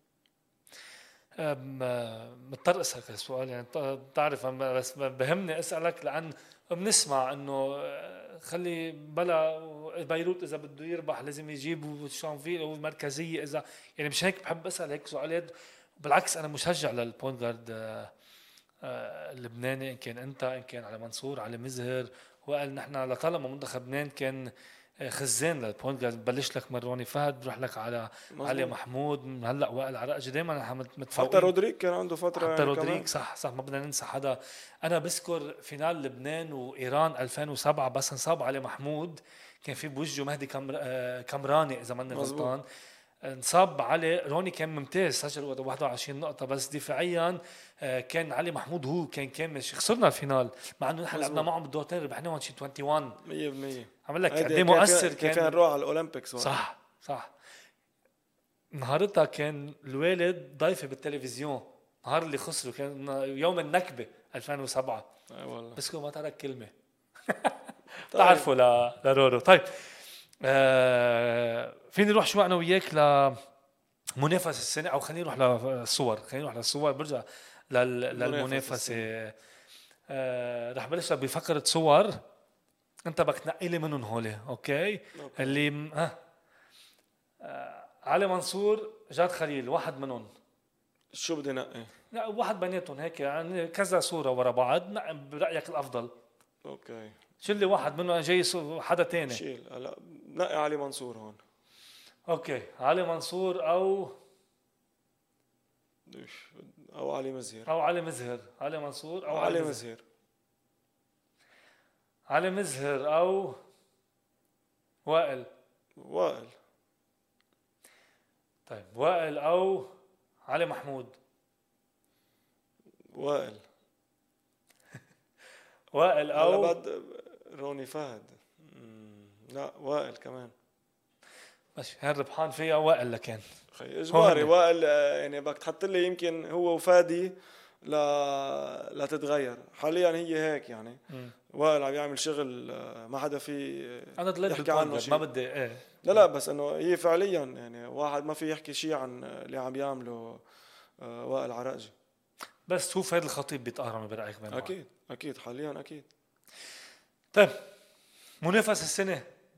مضطر اسالك السؤال يعني بتعرف، بس بهمني اسالك لان بنسمع انه خلي بلا بيروت اذا بده يربح لازم يجيب شانفيل او المركزيه. اذا يعني مش هيك بحب اسال هيك سؤالات. بالعكس انا مشجع للبوينت جارد اللبناني، ان كان انت ان كان علي منصور علي مزهر. وقال نحن لطالما منتخب لبنان كان خزان للبوينت جارد. بلش لك مروني فهد، بروح لك على علي محمود، هلا وائل عراقجي. دائما نحن متفوقين. حتى رودريك كان عنده فتره حتى يعني رودريك صح ما بدنا ننسى حدا. انا بذكر فينال لبنان وايران 2007 بس انصاب علي محمود، كان في بوجهه مهدي كمراني اذا ماني غلطان. انصاب علي. روني كان ممتاز، سجل 21 نقطة، بس دفاعيا كان علي محمود هو كان كامل. خسرنا الفينال مع انه نحن لعبنا معهم بالدورتين ربحناهم شي 21 100%. عم لك قد ايه مؤثر كان نروح على الاولمبيكس. صح نهارتها كان الوالد ضيفي بالتلفزيون نهار اللي خسروا، كان يوم النكبة 2007. اي والله. بس ما ترك كلمة. تعرفوا لرورو. طيب فيني نروح شو انا وياك لمنافسة السنة، او خلينا نروح للصور برجع للمنافسة. رح بلش لك بفقرة صور. انت بدك تنقي لي منهم هولي. اوكي. اللي علي منصور، جاد خليل، واحد منهم. شو بدي نقي؟ لا واحد بيناتهم هيك يعني كذا صورة ورا بعض، برأيك الأفضل. اوكي شيل لي واحد منهم جاي حدا تاني. شيل هلا نقي علي منصور هون. اوكي علي منصور او علي مزهر. او علي مزهر. علي منصور او علي مزهر. علي مزهر او وائل. وائل. طيب وائل او علي محمود. وائل. وائل او بعد روني فهد. لا وائل كمان. ماشي هالربحان فيها وائل لكن خي اجباري وائل. يعني بدك تحط لي يمكن هو وفادي لا تتغير حاليا هي هيك يعني. وائل عم يعمل شغل ما حدا في انا ضليت يحكي عنه شيء. ما بدي ايه. لا بس انه هي فعليا يعني واحد ما في يحكي شيء عن اللي عم يعمله وائل عراقجي. بس هو فهد الخطيب بيتقارن برأيك بينهم؟ اكيد حاليا اكيد. طيب منافس السنة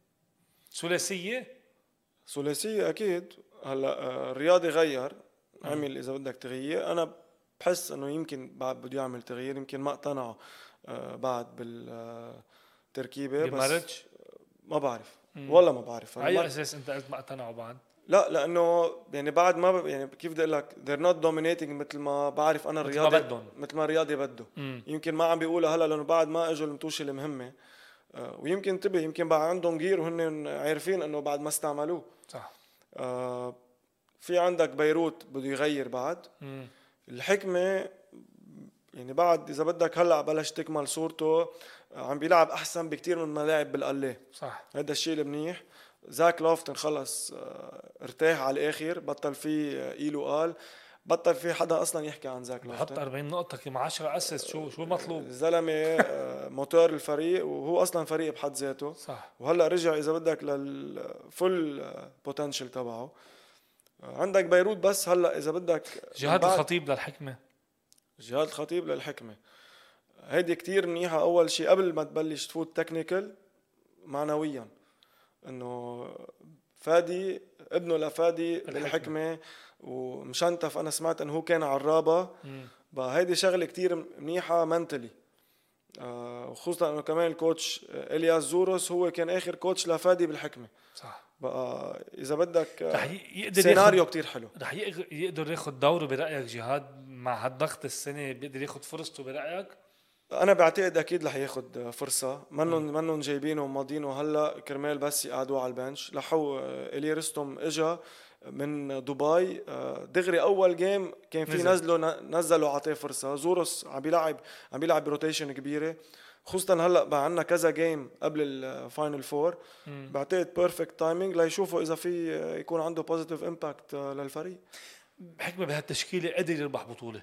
ثلاثية اكيد. هلا الرياضي غير عمل اذا بدك تغيير. انا بحس انه يمكن بعد بده يعمل تغيير يمكن ما اقتنعوا بعد بالتركيبة بس ما بعرف والله ما بعرف. على اي اساس انت قلت ما اقتنعوا بعد؟ لا لانه يعني بعد ما يعني كيف بدي اقول لك they're not dominating مثل ما بعرف انا الرياضي مثل ما الرياضي بده. يمكن ما عم بيقولها هلا لانه بعد ما اجوا المطوشه المهمه ويمكن انتبه يمكن بعد عندهم جير وهن عارفين انه بعد ما استعملوه. صح. في عندك بيروت بده يغير بعد. الحكمه يعني بعد اذا بدك هلا بلش تكمل صورته عم بيلعب احسن بكتير من ما لعب بالقلة. صح. هذا الشيء المنيح. زاك لوفتن خلص ارتاح على الاخر. بطل في ايلو قال بطل في حدا اصلا يحكي عن زاك لوفتن. بحط 40 نقطة مع 10 اسس. شو المطلوب؟ زلمه موتور الفريق وهو اصلا فريق بحد ذاته. صح. وهلا رجع اذا بدك للفول بوتنشل تبعه. عندك بيروت بس هلا اذا بدك جهاد الخطيب للحكمة. جهاد الخطيب للحكمة هيدي كتير منيحة. أول شيء قبل ما تبلش تفوت تكنيكال معنويا إنه فادي ابنه لفادي للحكمة ومشنتف. أنا سمعت إنه هو كان عرابة. بقى هيدي شغلة كتير منيحة منتلي. وخصوصا إنه كمان الكوتش إلياس زوروس هو كان آخر كوتش لفادي بالحكمة. صح. بقى إذا بدك رح يقدر سيناريو كتير حلو. رح يقدر ياخد دوره برأيك جهاد مع هالضغط السنة؟ بيقدر ياخد فرصته برأيك؟ انا بعتقد اكيد رح ياخد فرصه. منن جايبينه وماضينه هلا كرمال بس يقعدوه على البنش. لحو إلي رستم اجا من دبي دغري اول جيم كان في نزلوا عطيه فرصه. زوروس عم بيلعب بروتيشن كبيره خصوصا هلا بقى عندنا كذا جيم قبل الفاينل فور. بعتقد بيرفكت تايمينج ليشوفوا اذا في يكون عنده بوزيتيف امباكت للفريق. حكمة بهالتشكيله قدر يربح بطوله.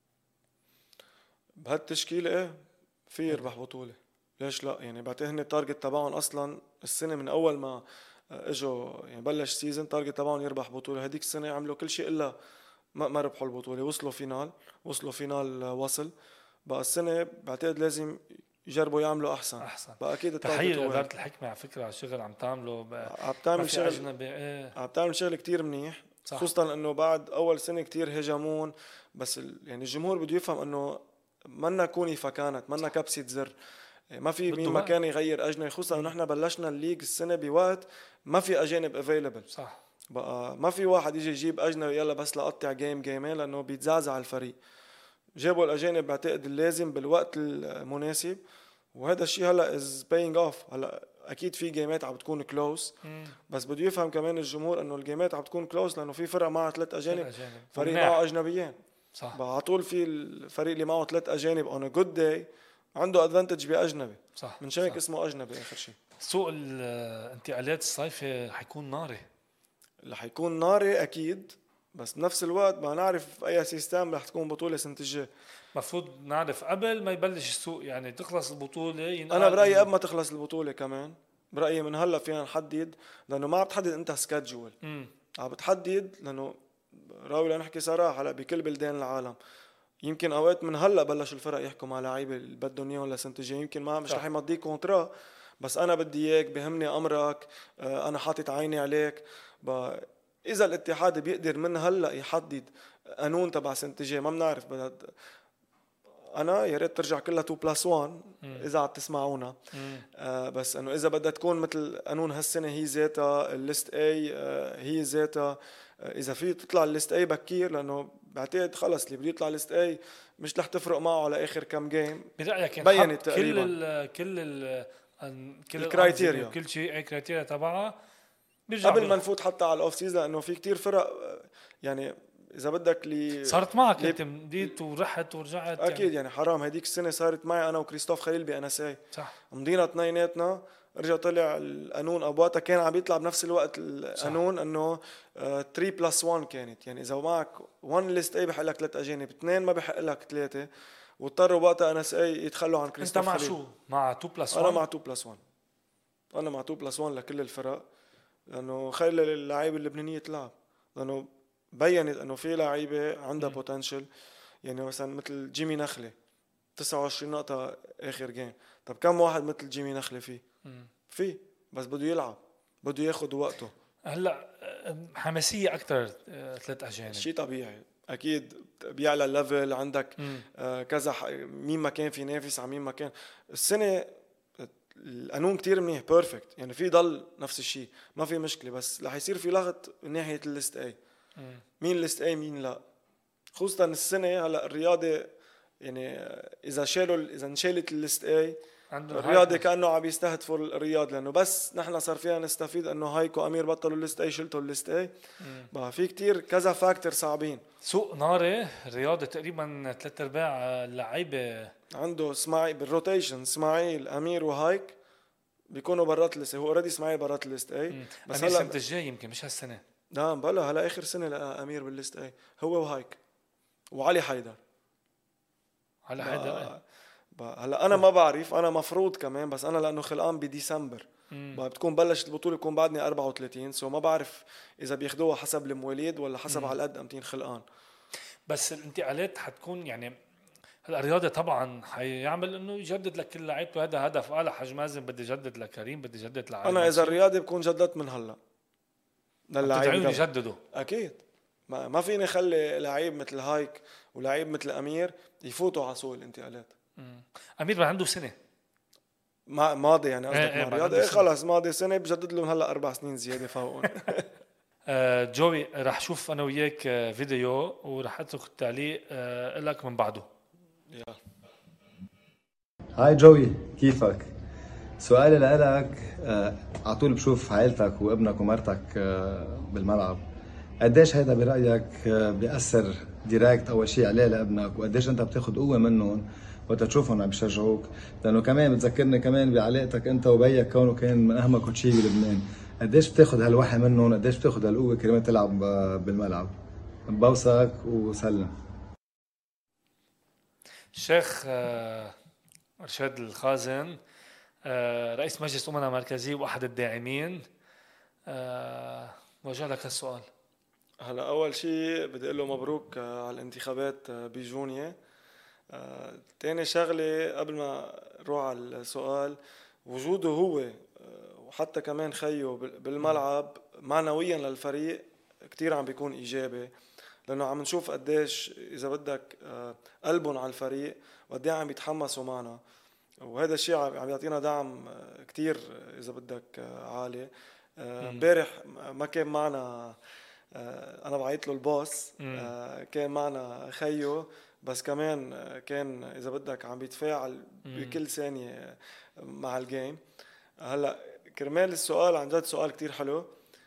بهالتشكيله ايه في يربح بطوله. ليش لا؟ يعني بعتقد هن التارجت تبعهم اصلا السنه من اول ما اجوا يعني بلش سيزن تارجت تبعهم يربح بطوله. هديك السنه عملوا كل شيء الا ما ربحوا البطوله. وصلوا فينال وصل. بقى السنه بعتقد لازم يجربوا يعملوا احسن. بقى اكيد تحيه اداره الحكمه على فكره على الشغل عم تعمله. عم تعمل شغل كتير منيح. خصوصا انه بعد اول سنه كتير هجمون. بس يعني الجمهور بده يفهم انه منا كونيفا كانت منا كبسة زر. ما في مين ما كان يغير اجنبي. خصوصا انه احنا بلشنا الليج السنه بوقت ما في اجانب افيلبل. صح. بقى ما في واحد يجي يجيب اجنبي يلا بس لقطع جيمين لانه بيتزعزع الفريق. جابوا الاجانب بعتقد اللازم بالوقت المناسب. وهذا الشيء هلا از باينج اوف. هلا اكيد في جيمات عم بتكون كلوز بس بده يفهم كمان الجمهور انه الجيمات عم بتكون كلوز لانه في فرق معها 3 اجانب فريق معه اجنبيين. صح. على طول في الفريق اللي معه 3 اجانب اون ا جود داي عنده ادفانتج باجنبي. صح. من شان اسمه اجنبي. اخر شيء سوق الانتقالات الصيفي حيكون ناري. اللي حيكون ناري اكيد. بس بنفس الوقت ما نعرف اي سيستم رح تكون بطوله سنه الجاي. مفروض نعرف قبل ما يبلش السوق يعني تخلص البطوله. انا برايي قبل ما تخلص البطوله كمان. برايي من هلا فينا نحدد لانه ما عم بتحدد انت سكادجول. عم بتحدد لانه راوي لنحكي صراحه هلا بكل بلدان العالم يمكن اوقات من هلا بلش الفرق يحكوا مع لعيبه اللي بدهم اياهم لسنه الجاي. يمكن ما مش رح يمضيك كونترا بس انا بدي اياك بهمني امرك. انا حاطط عيني عليك. اذا الاتحاد بيقدر من هلا يحدد قانون تبع سنه الجاي، ما بنعرف انا يا ريت ترجع كلها 2+1 اذا عم تسمعونا. بس انه اذا بدها تكون مثل قانون هالسنه هي ذاتها الليست اي، هي ذاتها اذا في تطلع الليست اي بكير، لانه بعتقد خلص اللي بده يطلع ليست اي مش رح تفرق معه على اخر كم جيم. برايك بينت تقريبا تقريبا كل الكرايتيريا كل شيء اي كرايتيريا تبعها بيرجع قبل ما نفوت حتى على الاوف سيزون، لانه في كتير فرق يعني اذا بدك صارت معك انت مديت ورحت ورجعت اكيد يعني حرام. هديك السنه صارت معي انا وكريستوف خليل بي ان اس اي، صح، مضينا اثنيناتنا، رجع طلع القانون ابواتها كان عم يطلع بنفس الوقت القانون انه 3+1 كانت، يعني اذا معك 1 ليست اي بحق لك 3 اجانب، 2 ما بحق لك 3، واضطروا وقتها ان اس اي يتخلوا عن كريستوف انت مع خليل. شو؟ مع 2+1؟ انا مع 2+1، انا مع 2+1 لكل الفرق، لانه خلي اللعيبه اللبنانيه تلعب، لانه بينت انه في لعيبه عندها بوتنشل. يعني مثلا مثل جيمي نخله 29 نقطه اخر جيم، طب كم واحد مثل جيمي نخله في بس بده يلعب، بده ياخد وقته. هلا حماسيه اكثر 3 اجانب، شيء طبيعي اكيد، بيعلى الليفل عندك. كذا مين ما كان في نافس على مين ما كان. السنه القانون كتير منيح بيرفكت، يعني في ضل نفس الشيء ما في مشكله، بس رح يصير في لغط من ناحيه الليست اي، مين الليست اي مين لا. خصوصا السنه هلا الرياضه يعني اذا انشالت الليست اي الرياضه كانه عم يستهدفوا الرياض، لانه بس نحن صار فينا نستفيد انه هايكو امير بطلوا الليست اي شلتوا الليست اي. بقى في كتير كذا فاكتور صعبين. سوق ناري الرياضه تقريبا 3/4 اللعيبه عنده اسماعيل بالروتيشن، اسماعيل امير وهايك بيكونوا برات الليست، هو اوريدي اسماعيل برات الليست اي. بس هلا السنه الجاي يمكن مش هالسنه. نعم بلا هلا اخر سنه لامير بالليست اي، هو وهايك وعلي حيدر. على حيدر هلا انا ما بعرف، انا مفروض كمان، بس انا لانه خلقان بديسمبر بتكون بلشت البطوله بكون بعدني 34، سو ما بعرف اذا بياخدوها حسب المواليد ولا حسب على قد امتين خلقان. بس الانتقالات حتكون يعني هلا الرياضه طبعا حيعمل انه يجدد لك كل لعيبته، هذا هدف. قال حجمازن بدي جدد لكريم، بدي جدد لعلي. انا اذا الرياضه بكون جددت من هلا للعيبه يجددوا اكيد. ما فيني اخلي لعيب مثل هايك ولعيب مثل امير يفوتوا على سوق الانتقالات. امير ما عنده سنه ماضي يعني قصدك مع الرياضه؟ خلص ماضي سنه، بجدد له من هلا 4 سنين زياده فوقهم. جوي رح شوف انا وياك فيديو ورح اترك التعليق لك من بعده. يلا. هاي جوي، كيفك؟ سؤالي لك، على طول بشوف عائلتك وابنك ومرتك بالملعب، قديش هيدا برأيك بيأثر ديريكت أول شيء عليه لابنك، وقديش أنت بتاخد قوة منهم وقت تشوفهم عم بيشجعوك؟ لأنه كمان بتذكرني كمان بعلاقتك أنت وبيك كونه كان من أهم كوتشي بلبنان، قديش بتاخد هالوحي منهم، قديش بتاخد هالقوة كرمال تلعب بالملعب؟ بوسك وسلم. الشيخ رشاد الخازن، رئيس مجلس أمنا مركزي وأحد الداعمين، وجه لك السؤال. هلا اول شيء بدي اقول له مبروك على الانتخابات بجونيا. تاني شغله قبل ما روح على السؤال، وجوده هو وحتى كمان خيه بالملعب معنويا للفريق كتير عم بيكون ايجابي، لانه عم نشوف قديش اذا بدك قلبهم على الفريق وقديه عم يتحمسوا معنا، وهذا الشيء عم يعطينا دعم كتير اذا بدك عالي. امبارح ما كان معنا انا بعيط له الباص، كان معنا خيو، بس كمان كان اذا بدك عم بيتفاعل بكل ثانيه مع الجيم. هلا كرمال السؤال عن جد سؤال كتير حلو.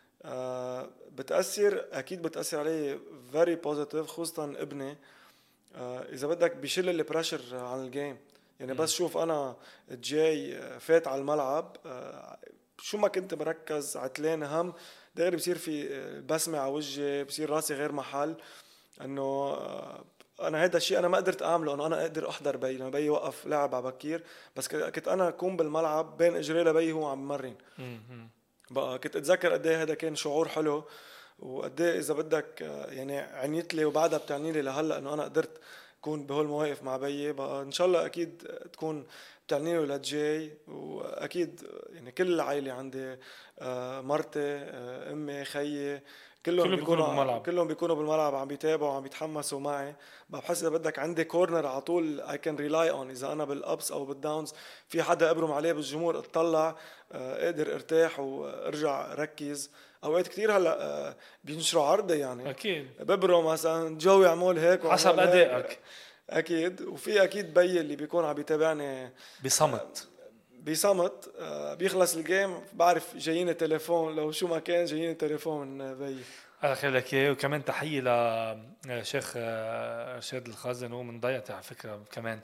بتأثر اكيد بتأثر عليه very positive، خصوصا ابني اذا بدك بيشيل البريشر عن الجيم. يعني بس شوف انا جاي فات على الملعب، شو ما كنت مركز عتلان هم دغري بصير في بسمة على وجهي، بصير راسي غير محل، انه انا هذا الشيء انا ما قدرت اعمله، انه انا اقدر احضر بي لما بي وقف لعب على بكير، بس كنت انا اكون بالملعب بين اجري لبي هو عم مرن. بقى كنت اتذكر قد ايه هذا كان شعور حلو، وقد ايه اذا بدك يعني عنيت لي وبعدها بتعني لي لهلا انه انا قدرت اكون بهول المواقف مع بيي. بقى ان شاء الله اكيد تكون بتعني له للجاي، واكيد يعني كل العائله عندي، مرتي، امي، خيي، كلهم بيكونوا بالملعب. كلهم بيكونوا بالملعب عم بيتابعوا وعم بيتحمسوا معي. بحس اذا بدك عندي كورنر على طول اي كان ريلاي اون، اذا انا بالابس او بالداونز في حدا ابرم عليه بالجمهور اطلع اقدر ارتاح وارجع ركز. اوقات كتير هلا بينشروا عرضي يعني اكيد ببرم مثلا جوي عمول هيك حسب ادائك اكيد. وفي اكيد بي اللي بيكون عم بيتابعني بصمت بيخلص الجيم بعرف جايين تليفون، لو شو ما كان جايين تليفون من بي. الله يخلي لك اياه. وكمان تحيه لشيخ رشاد الخازن، هو من ضيعتي على فكره كمان.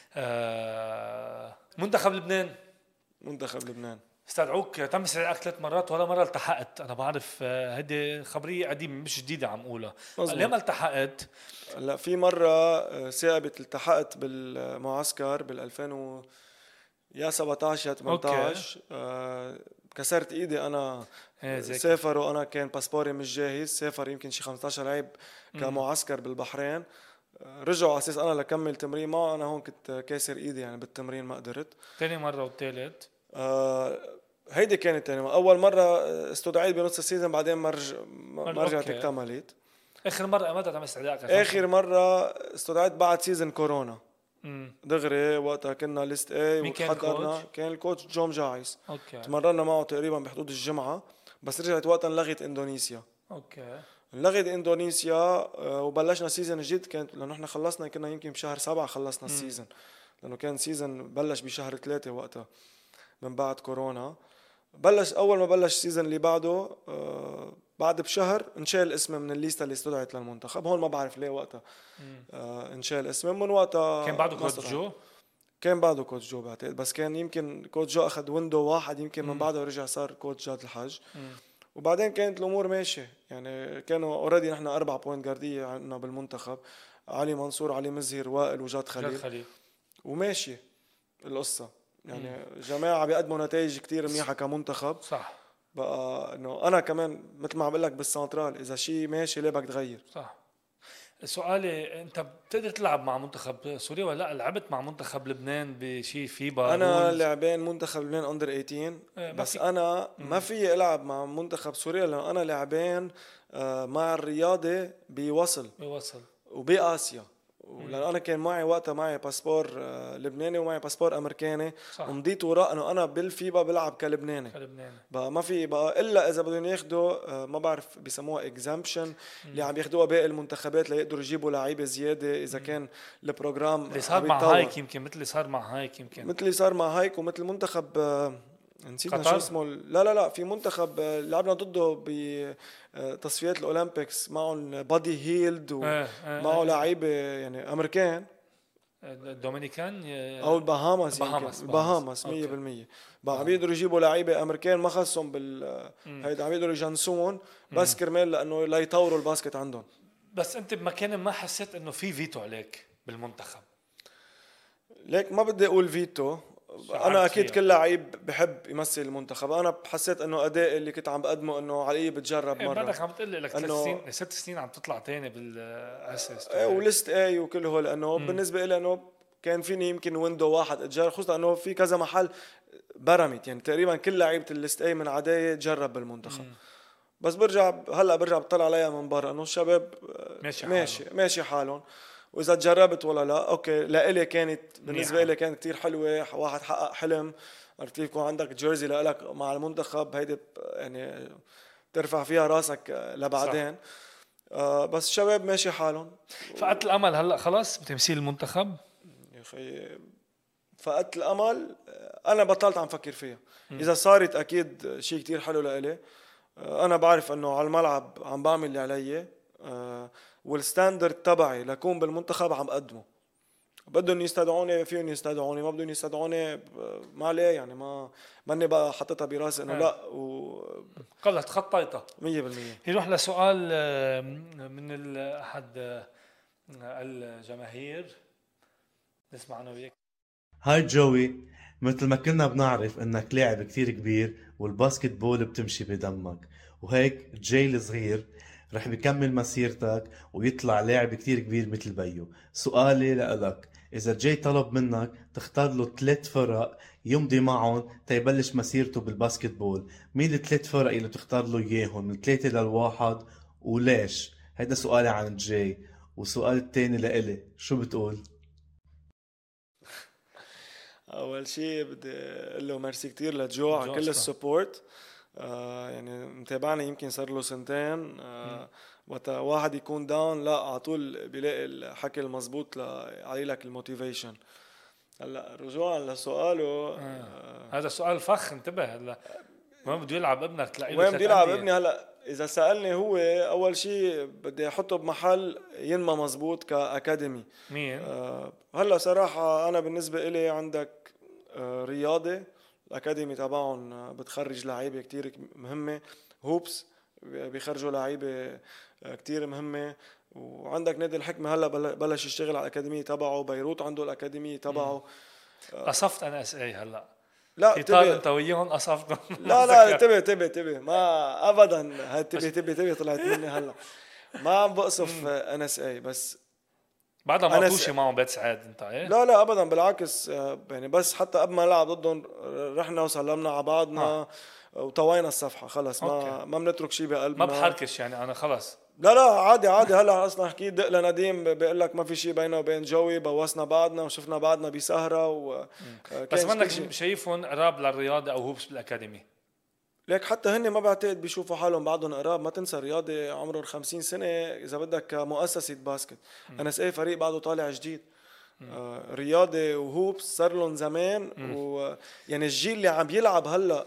منتخب لبنان استدعوك، تم استدعائك 3 مرات ولا مره التحقت. انا بعرف هيدي خبريه قديمه مش جديده عم اقولها. لما التحقت؟ لا في مره ثابت التحقت بالمعسكر بال2000 يا 17 يا 18. كسرت ايدي انا سافر وانا كان باسبوري مش جاهز. سافر يمكن شي 15 لاعب كمعسكر بالبحرين، رجعوا على اساس انا لكمل تمرين معه. انا هون كنت كاسر ايدي يعني بالتمرين ما قدرت. تاني مره والثالث هيدي كانت تاني. اول مره استدعيت بنص السيزون، بعدين ما رجعت اكتملت. اخر مره متى تم استدعائك؟ اخر مره استدعيت بعد سيزون كورونا دغري، وقتها كنا ليست اي وتحضرنا. كان الكوتش جوم جايس. تمرنا معه تقريبا بحدود الجمعه، بس رجعت وقتها لغت اندونيسيا. لغت اندونيسيا وبلشنا سيزون جديد. كانت لانه احنا خلصنا كنا يمكن بشهر 7 خلصنا السيزون، لانه كان سيزون بلش بشهر 3 وقتها من بعد كورونا. بلش اول ما بلش السيزون اللي بعده بعد بشهر انشال اسمي من الليسته اللي استدعت للمنتخب. هون ما بعرف ليه وقتها انشال اسمي. من وقتها كان بعده كوتش جو؟ كان بعده كوتش جو بعتقد، بس كان يمكن كوتش جو اخذ ويندو واحد يمكن من بعده ورجع صار كوتش جاد الحج. وبعدين كانت الامور ماشيه يعني. كانوا اوريدي نحن 4 بوينت جارديه عندنا بالمنتخب، علي منصور، علي مزهر، وائل وجاد خليل. وماشي القصه يعني. جماعه بيقدموا نتائج كتير منيحه كمنتخب. صح. بقى انه انا كمان مثل ما عم بقول لك بالسنترال، اذا شيء ماشي ليه بدك تغير؟ صح. سؤالي، انت بتقدر تلعب مع منتخب سوريا ولا لا؟ لعبت مع منتخب لبنان بشي فيبا؟ انا لاعبين منتخب لبنان اندر 18 بس انا ما في العب مع منتخب سوريا لانه انا لاعبين مع الرياضه بوصل وبآسيا. ولأن أنا كان معي وقتها معي باسبور لبناني ومعي باسبور أمريكاني، ومضيت وراء أنه أنا بالفيبا بلعب كلبناني. بقى ما في بقى إلا إذا بدهم ياخدوا ما بعرف بيسموها إكزامبشن اللي عم ياخدوها باقي المنتخبات ليقدروا يجيبوا لعيبة زيادة إذا كان البروجرام اللي صار مع هايك. يمكن مثل اللي صار مع هايك، يمكن مثل اللي صار مع هايك ومثل منتخب نسيت شو اسمه. لا في منتخب لعبنا ضده بتصفيات الأولمبيكس معهم بادي هيلد ومعه لعيبة يعني أمريكان، الدومينيكان أو الباهاماس 100%. بقى عم يقدروا يجيبوا لعيبة أمريكان ما خصهم هيدا، عم يقدروا يجنسون بس كرمال لأنه لا يطوروا الباسكت عندهم. بس أنت بمكان ما حسيت إنه في فيتو عليك بالمنتخب؟ ليك ما بدي أقول فيتو. انا اكيد كل لعيب بحب يمثل المنتخب. انا حسيت انه ادائي اللي كنت عم بقدمه انه علي بتجرب مره. بدك عم تقول لك 6 سنين عم تطلع تاني بالاسيست وليست اي وكل هو. لانه بالنسبه لي انه كان فيني يمكن ويندو واحد اتجرب، خصوصا انه في كذا محل برمت يعني تقريبا كل لعيبه الليست اي من عدايه تجرب بالمنتخب. بس برجع بطلع عليها من برا انه الشباب ماشي حالهم. وإذا تجربت ولا لا أوكي. لإلي كانت بالنسبة لي كانت كتير حلوة. واحد حقق حلم، عرفت كيف يكون عندك جيرزي لإلك مع المنتخب، هيدي يعني ترفع فيها راسك لبعدين. بس الشباب ماشي حالهم. فقدت الأمل هلأ خلاص بتمثيل المنتخب؟ يا أخي فقدت الأمل. أنا بطلت عم فكر فيها. إذا صارت أكيد شيء كتير حلو لإلي. أنا بعرف أنه على الملعب عم بعمل اللي علي، والستاندرد تبعي لكون بالمنتخب عم قدمه. بدهم يستدعوني فيهم يستدعوني، ما بدهم يستدعوني ما عليه يعني. ماني بقى حطيتها براسي انه لا قلت خطيتها 100%. يروح لسؤال من احد الجماهير نسمع عنه وياك. هاي جوي، مثل ما كلنا بنعرف انك لاعب كتير كبير والباسكت بول بتمشي بدمك، وهيك جاي الصغير رح بيكمل مسيرتك ويطلع لاعب كتير كبير مثل بيو. سؤالي لألك، إذا جاي طلب منك تختار له 3 فرق يمضي معهم تيبلش مسيرته بالباسكت بول، مين ال3 فرق اللي تختار له إياهم من 3 ل1 وليش؟ هيدا سؤالي عن جاي. وسؤال التاني لإلي، شو بتقول؟ اول شيء بدي اقول له ميرسي كتير لجو على جو كل أصلاً. السبورت. يعني متابعني يمكن صار له سنتين. وقت واحد يكون داون لا على طول بيلاقي الحكي المزبوط ليعلي لك الموتيفيشن. هلا رجوعا لسؤاله. هذا سؤال فخ، انتبه هلا. وين بده يلعب ابنك؟ تلاقي له وين 3 بده يلعب أندية. ابني؟ هلا اذا سالني هو اول شيء بدي احطه بمحل ينمى مزبوط كاكاديمي. مين؟ هلا صراحه انا بالنسبه إلي عندك رياضه الاكاديمي تبعهم بتخرج لعيبه كتير مهمه. هوبس بيخرجوا لعيبه كتير مهمه. وعندك نادي الحكمه هلا بلش يشتغل على الاكاديميه تبعه. بيروت عنده الاكاديميه تبعه. قصفت انا اس اي هلا لا في طار تبي انت وياهم قصفتهم. لا تبي ما ابدا. هاي تبي طلعت مني هلا. ما عم بقصف ان اس اي بس. بعدها أنا مقطوشه معهم بيت سعاد انت ايه؟ لا ابدا بالعكس. يعني بس حتى قبل ما نلعب ضدهم رحنا وسلمنا على بعضنا وطوينا الصفحه خلص. ما بنترك شيء بقلبنا. ما بحركش يعني انا خلص. لا عادي هلا اصلا حكيت دق لنديم بيقول لك ما في شيء بينه وبين جوي. بوسنا بعضنا وشفنا بعضنا بسهره بس كل منك شيء. شايفهم قراب للرياضه او هوبس بالاكاديمي؟ ليك حتى هن ما بعتقد بيشوفوا حالهم بعضهم قراب. ما تنسى الرياضي عمره 50 سنة إذا بدك مؤسسة باسكت. أنا سأي فريق بعده طالع جديد. رياضي وهوبس صار لهم زمان. يعني الجيل اللي عم يلعب هلا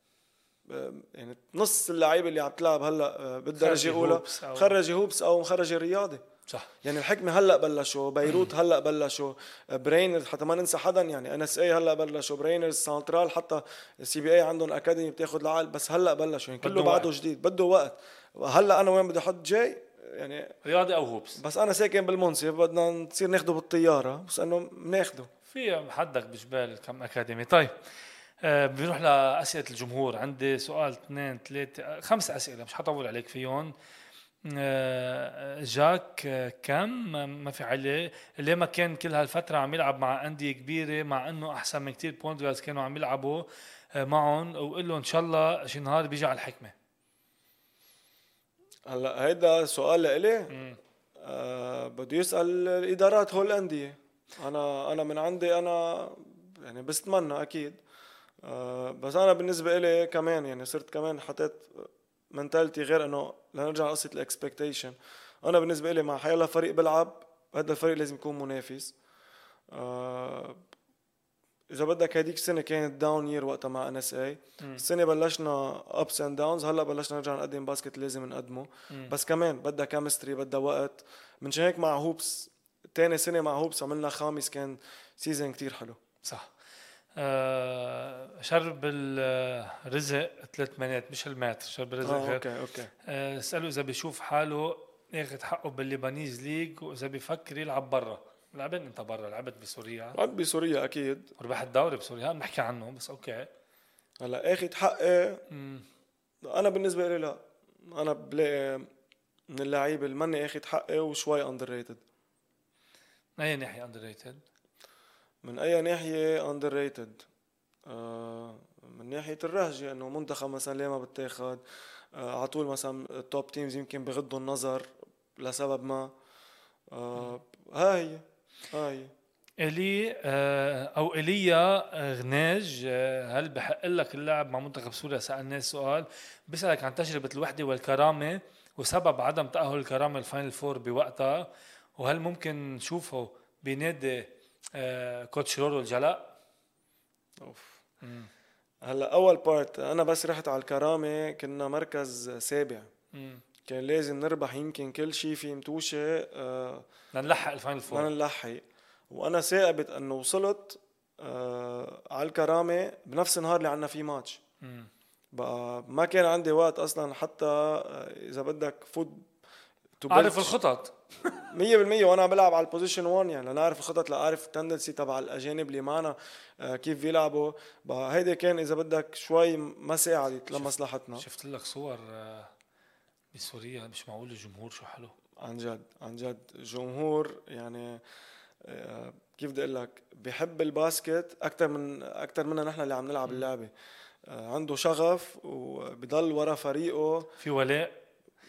يعني نص اللعيبة اللي عم تلعب هلا بالدرجة الأولى خرج هوبس أو مخرج الرياضي. صح. يعني الحكمة هلا بلشوا. بيروت هلا بلشوا. برينرز حتى ما ننسى حدا. يعني ان اس اي هلا بلشوا. برينرز سنترال حتى سي بي اي عندهم اكاديمي بتاخذ العقل. بس هلا بلشوا. يعني كله بعده جديد بده وقت. هلا انا وين بدي احط جاي يعني رياضي او هوبس. بس انا ساكن بالمنصف بدنا نصير ناخده بالطيارة. بس انه بناخده في حدك بجبال كم اكاديمي. طيب بنروح لاسئله الجمهور. عندي سؤال 2 3 5 اسئله مش حطول عليك فيهم. جاك كم ما في عليه اللي ما كان كل هالفترة عم يلعب مع أندية كبيرة مع أنه أحسن من كتير بوينت جاردز كانوا عم يلعبوا معهم. وقل له إن شاء الله شي نهار بيجي على الحكمة. هلا هيدا سؤال لإلي. بده يسأل الإدارات هول الأندية. أنا من عندي أنا يعني بستمنى أكيد. بس أنا بالنسبة إلي كمان يعني صرت كمان حطيت منتاليتي غير انه لنرجع لقصه الاكسبكتيشن. انا بالنسبه لي مع حيلا فريق بلعب هذا الفريق لازم يكون منافس. اذا بدك هديك السنه كانت داون يير وقتها مع ان اس اي. السنه بلشنا ابس اند داونز. هلا بلشنا نرجع نقدم باسكت لازم نقدمه. بس كمان بدها كيمستري بدها وقت. من هيك مع هوبس تاني سنه مع هوبس عملنا خامس كان سيزن كتير حلو. صح. شرب الرزق 3 منات مش الماتر. شرب الرزق اوكي. اسأله اذا بيشوف حاله ياخد حقه بالليبانيز ليج واذا بيفكر يلعب برا. لعبت انت برا؟ لعبت بسوريا؟ لعبت بسوريا اكيد. وربحت دوري بسوريا بنحكي عنه بس اوكي. هلا اخذ حقي. انا بالنسبه لي لا. انا بلاقي من اللعيبه اللي ماني اخذ حقي وشوي اندر ريتد. من اي ناحيه اندر ريتد؟ من اي ناحيه اندر ريتد؟ من ناحيه الرهجه انه منتخب مثلا ليه ما بتاخد. على طول مثلا التوب تيمز يمكن بغضوا النظر لسبب ما. هاي إلي أو إيليا غناج. هل بحق لك اللعب مع منتخب سوريا؟ سألناه سؤال بيسألك عن تجربة الوحدة والكرامة وسبب عدم تأهل الكرامة الفاينل فور بوقتها. وهل ممكن نشوفه بنادي كوتش رورو الجلاء؟ هلا أول بارت أنا بس رحت على الكرامة كنا مركز سابع. كان لازم نربح يمكن كل شيء في متوشة لنلحق الفاينل فور. لنلحق. وأنا ثاقبت أنه وصلت على الكرامة بنفس النهار اللي عنا فيه ماتش. بقى ما كان عندي وقت أصلا حتى إذا بدك فوت أعرف الخطط 100%. وأنا بلعب على البوزيشن 1 يعني أنا أعرف الخطط لأعرف التندنسي تبع الأجانب اللي معنا كيف بيلعبوا. بقى هيدا كان إذا بدك شوي ما ساعدت لمصلحتنا. شفت لك صور بسوريا مش معقول الجمهور شو حلو. عن جد جمهور يعني كيف بدي اقول لك بيحب الباسكت اكثر منا نحن اللي عم نلعب اللعبه. عنده شغف وبضل ورا فريقه في ولاء.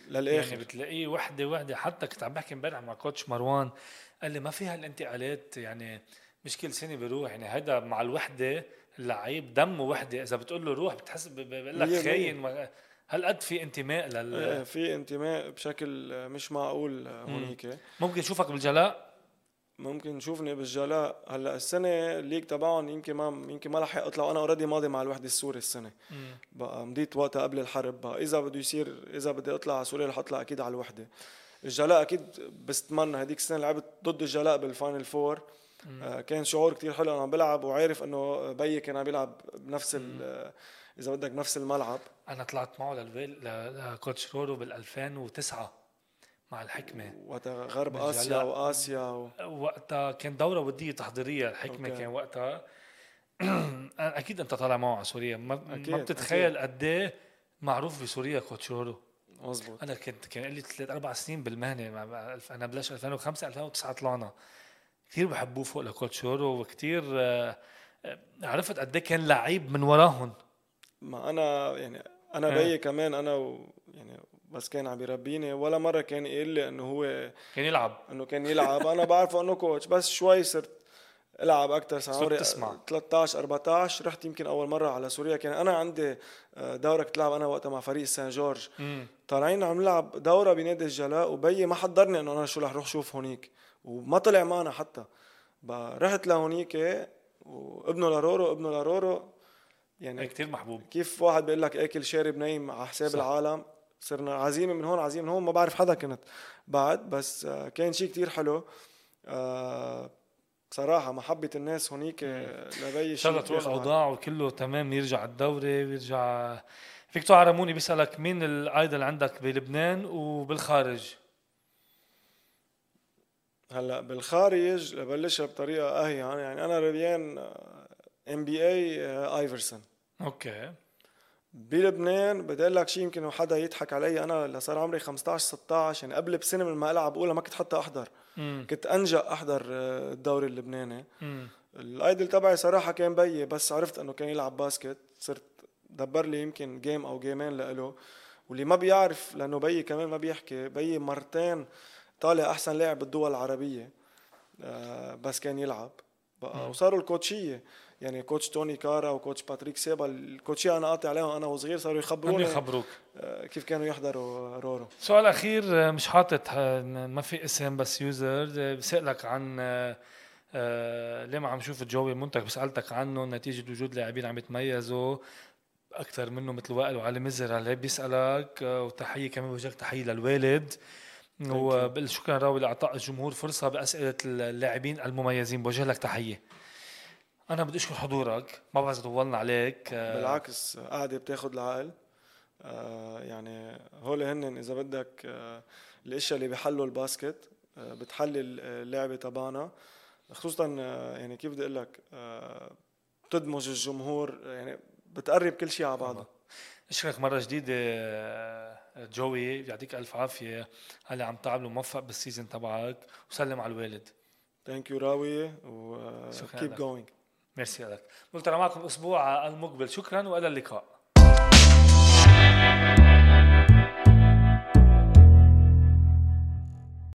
للاخر يعني بتلاقيه وحده حتى كنت عم بحكي امبارح مع كوتش مروان قال لي ما في هالانتقالات يعني مش كل سنه بيروح يعني هيدا مع الوحده اللعيب دمه وحده اذا بتقول له روح بتحس بقول لك خاين هل قد في انتماء في انتماء بشكل مش معقول هونيك. ممكن نشوفك بالجلاء ممكن نشوفني بالجلاء. هلا السنه الليج تبعهم يمكن ما رح اطلع، انا اوريدي ماضي مع الوحده السوري السنه بقى مضيت وقتها قبل الحرب بقى اذا بده يصير اذا بدي اطلع على سوريا رح اطلع اكيد على الوحده. الجلاء اكيد بستمنى. هديك السنه لعبت ضد الجلاء بالفاينل فور كان شعور كتير حلو. انا عم بلعب وعارف انه بيي كان عم بيلعب بنفس اذا بدك نفس الملعب. انا طلعت معه لكوتش رورو بال 2009 مع الحكمه وقتها غرب اسيا واسيا وقتها كان دوره وديه تحضيريه الحكمه كان وقتها اكيد انت طالع معه على سوريا ما بتتخيل قد ايه معروف بسوريا كوتش رورو. مزبوط. انا كان لي 3-4 سنين بالمهنه انا بلش 2005 2009 طلعنا كثير بحبوه فوق لكوتش رورو وكثير عرفت قد ايه كان لعيب من وراهم. ما انا يعني انا بيي كمان انا يعني بس كان عم يربيني ولا مره كان يقول لي انه هو كان يلعب انا بعرفه انه كوتش بس شوي صرت العب اكثر. صار 13 14 رحت يمكن اول مره على سوريا. كان انا عندي دوره كنت لعب انا وقتها مع فريق سان جورج طالعين عم نلعب دوره بنادي الجلاء وبيي ما حضرني انه انا شو رح اروح شوف هونيك وما طلع معنا حتى. رحت لهونيك وابنه لرورو يعني كتير محبوب. كيف واحد بيقول لك اكل شارب نايم على حساب العالم. صرنا عزيمه من هون ما بعرف حدا كنت بعد بس كان شيء كتير حلو صراحه. محبه الناس هونيك لبي شيء تروح الاوضاع وكله تمام يرجع الدوري ويرجع. فيكتور عرموني بيسالك مين الايدل عندك بلبنان وبالخارج؟ هلا بالخارج ببلشها بطريقه اهين يعني انا ربيان NBA ايفرسون. اوكي. بلبنان بدي اقول لك شيء يمكن حدا يضحك علي. انا اللي صار عمري 15 16 يعني قبل بسنه من ما العب اولى ما كنت حتى احضر. كنت انجا احضر الدوري اللبناني. الايدل تبعي صراحه كان بيي بس عرفت انه كان يلعب باسكت صرت دبر لي يمكن جيم او جيمين له. واللي ما بيعرف لانه بيي كمان ما بيحكي بيي مرتين طالع احسن لاعب بالدول العربيه بس كان يلعب بقى. وصاروا الكوتشيه يعني كوتش توني كارا وكوتش باتريك سيبا الكوتشيه انا قاطع عليهم انا وصغير صاروا يخبروك كيف كانوا يحضروا رورو. سؤال اخير مش حاطط ما في اسم بس يوزر بسألك عن ليه ما عم شوف جوي المنتخب. سألتك عنه نتيجة وجود لاعبين عم يتميزوا اكثر منه مثل وائل وعلي مزر. هلا بيسألك وتحية كمان وجهك تحية للوالد وشكرا راوي لإعطاء الجمهور فرصة بأسئلة اللاعبين المميزين. بوجه لك تحية. أنا بدي أشكر حضورك ما بعرف طولنا عليك. بالعكس قاعدة بتاخد العقل يعني هول هن إذا بدك الاشياء اللي بيحلوا الباسكت بتحلل اللعبة تبعنا خصوصا يعني كيف بدي أقول لك بتدمج الجمهور يعني بتقرب كل شيء على بعضه. أشكرك مرة جديدة جوي يعطيك ألف عافية هلا عم تعملوا موفق بالسيزن تبعك وسلم على الوالد. Thank you راوي و keep going. ميرسي لك. نلتقي معكم الأسبوع المقبل. شكرا وإلى اللقاء.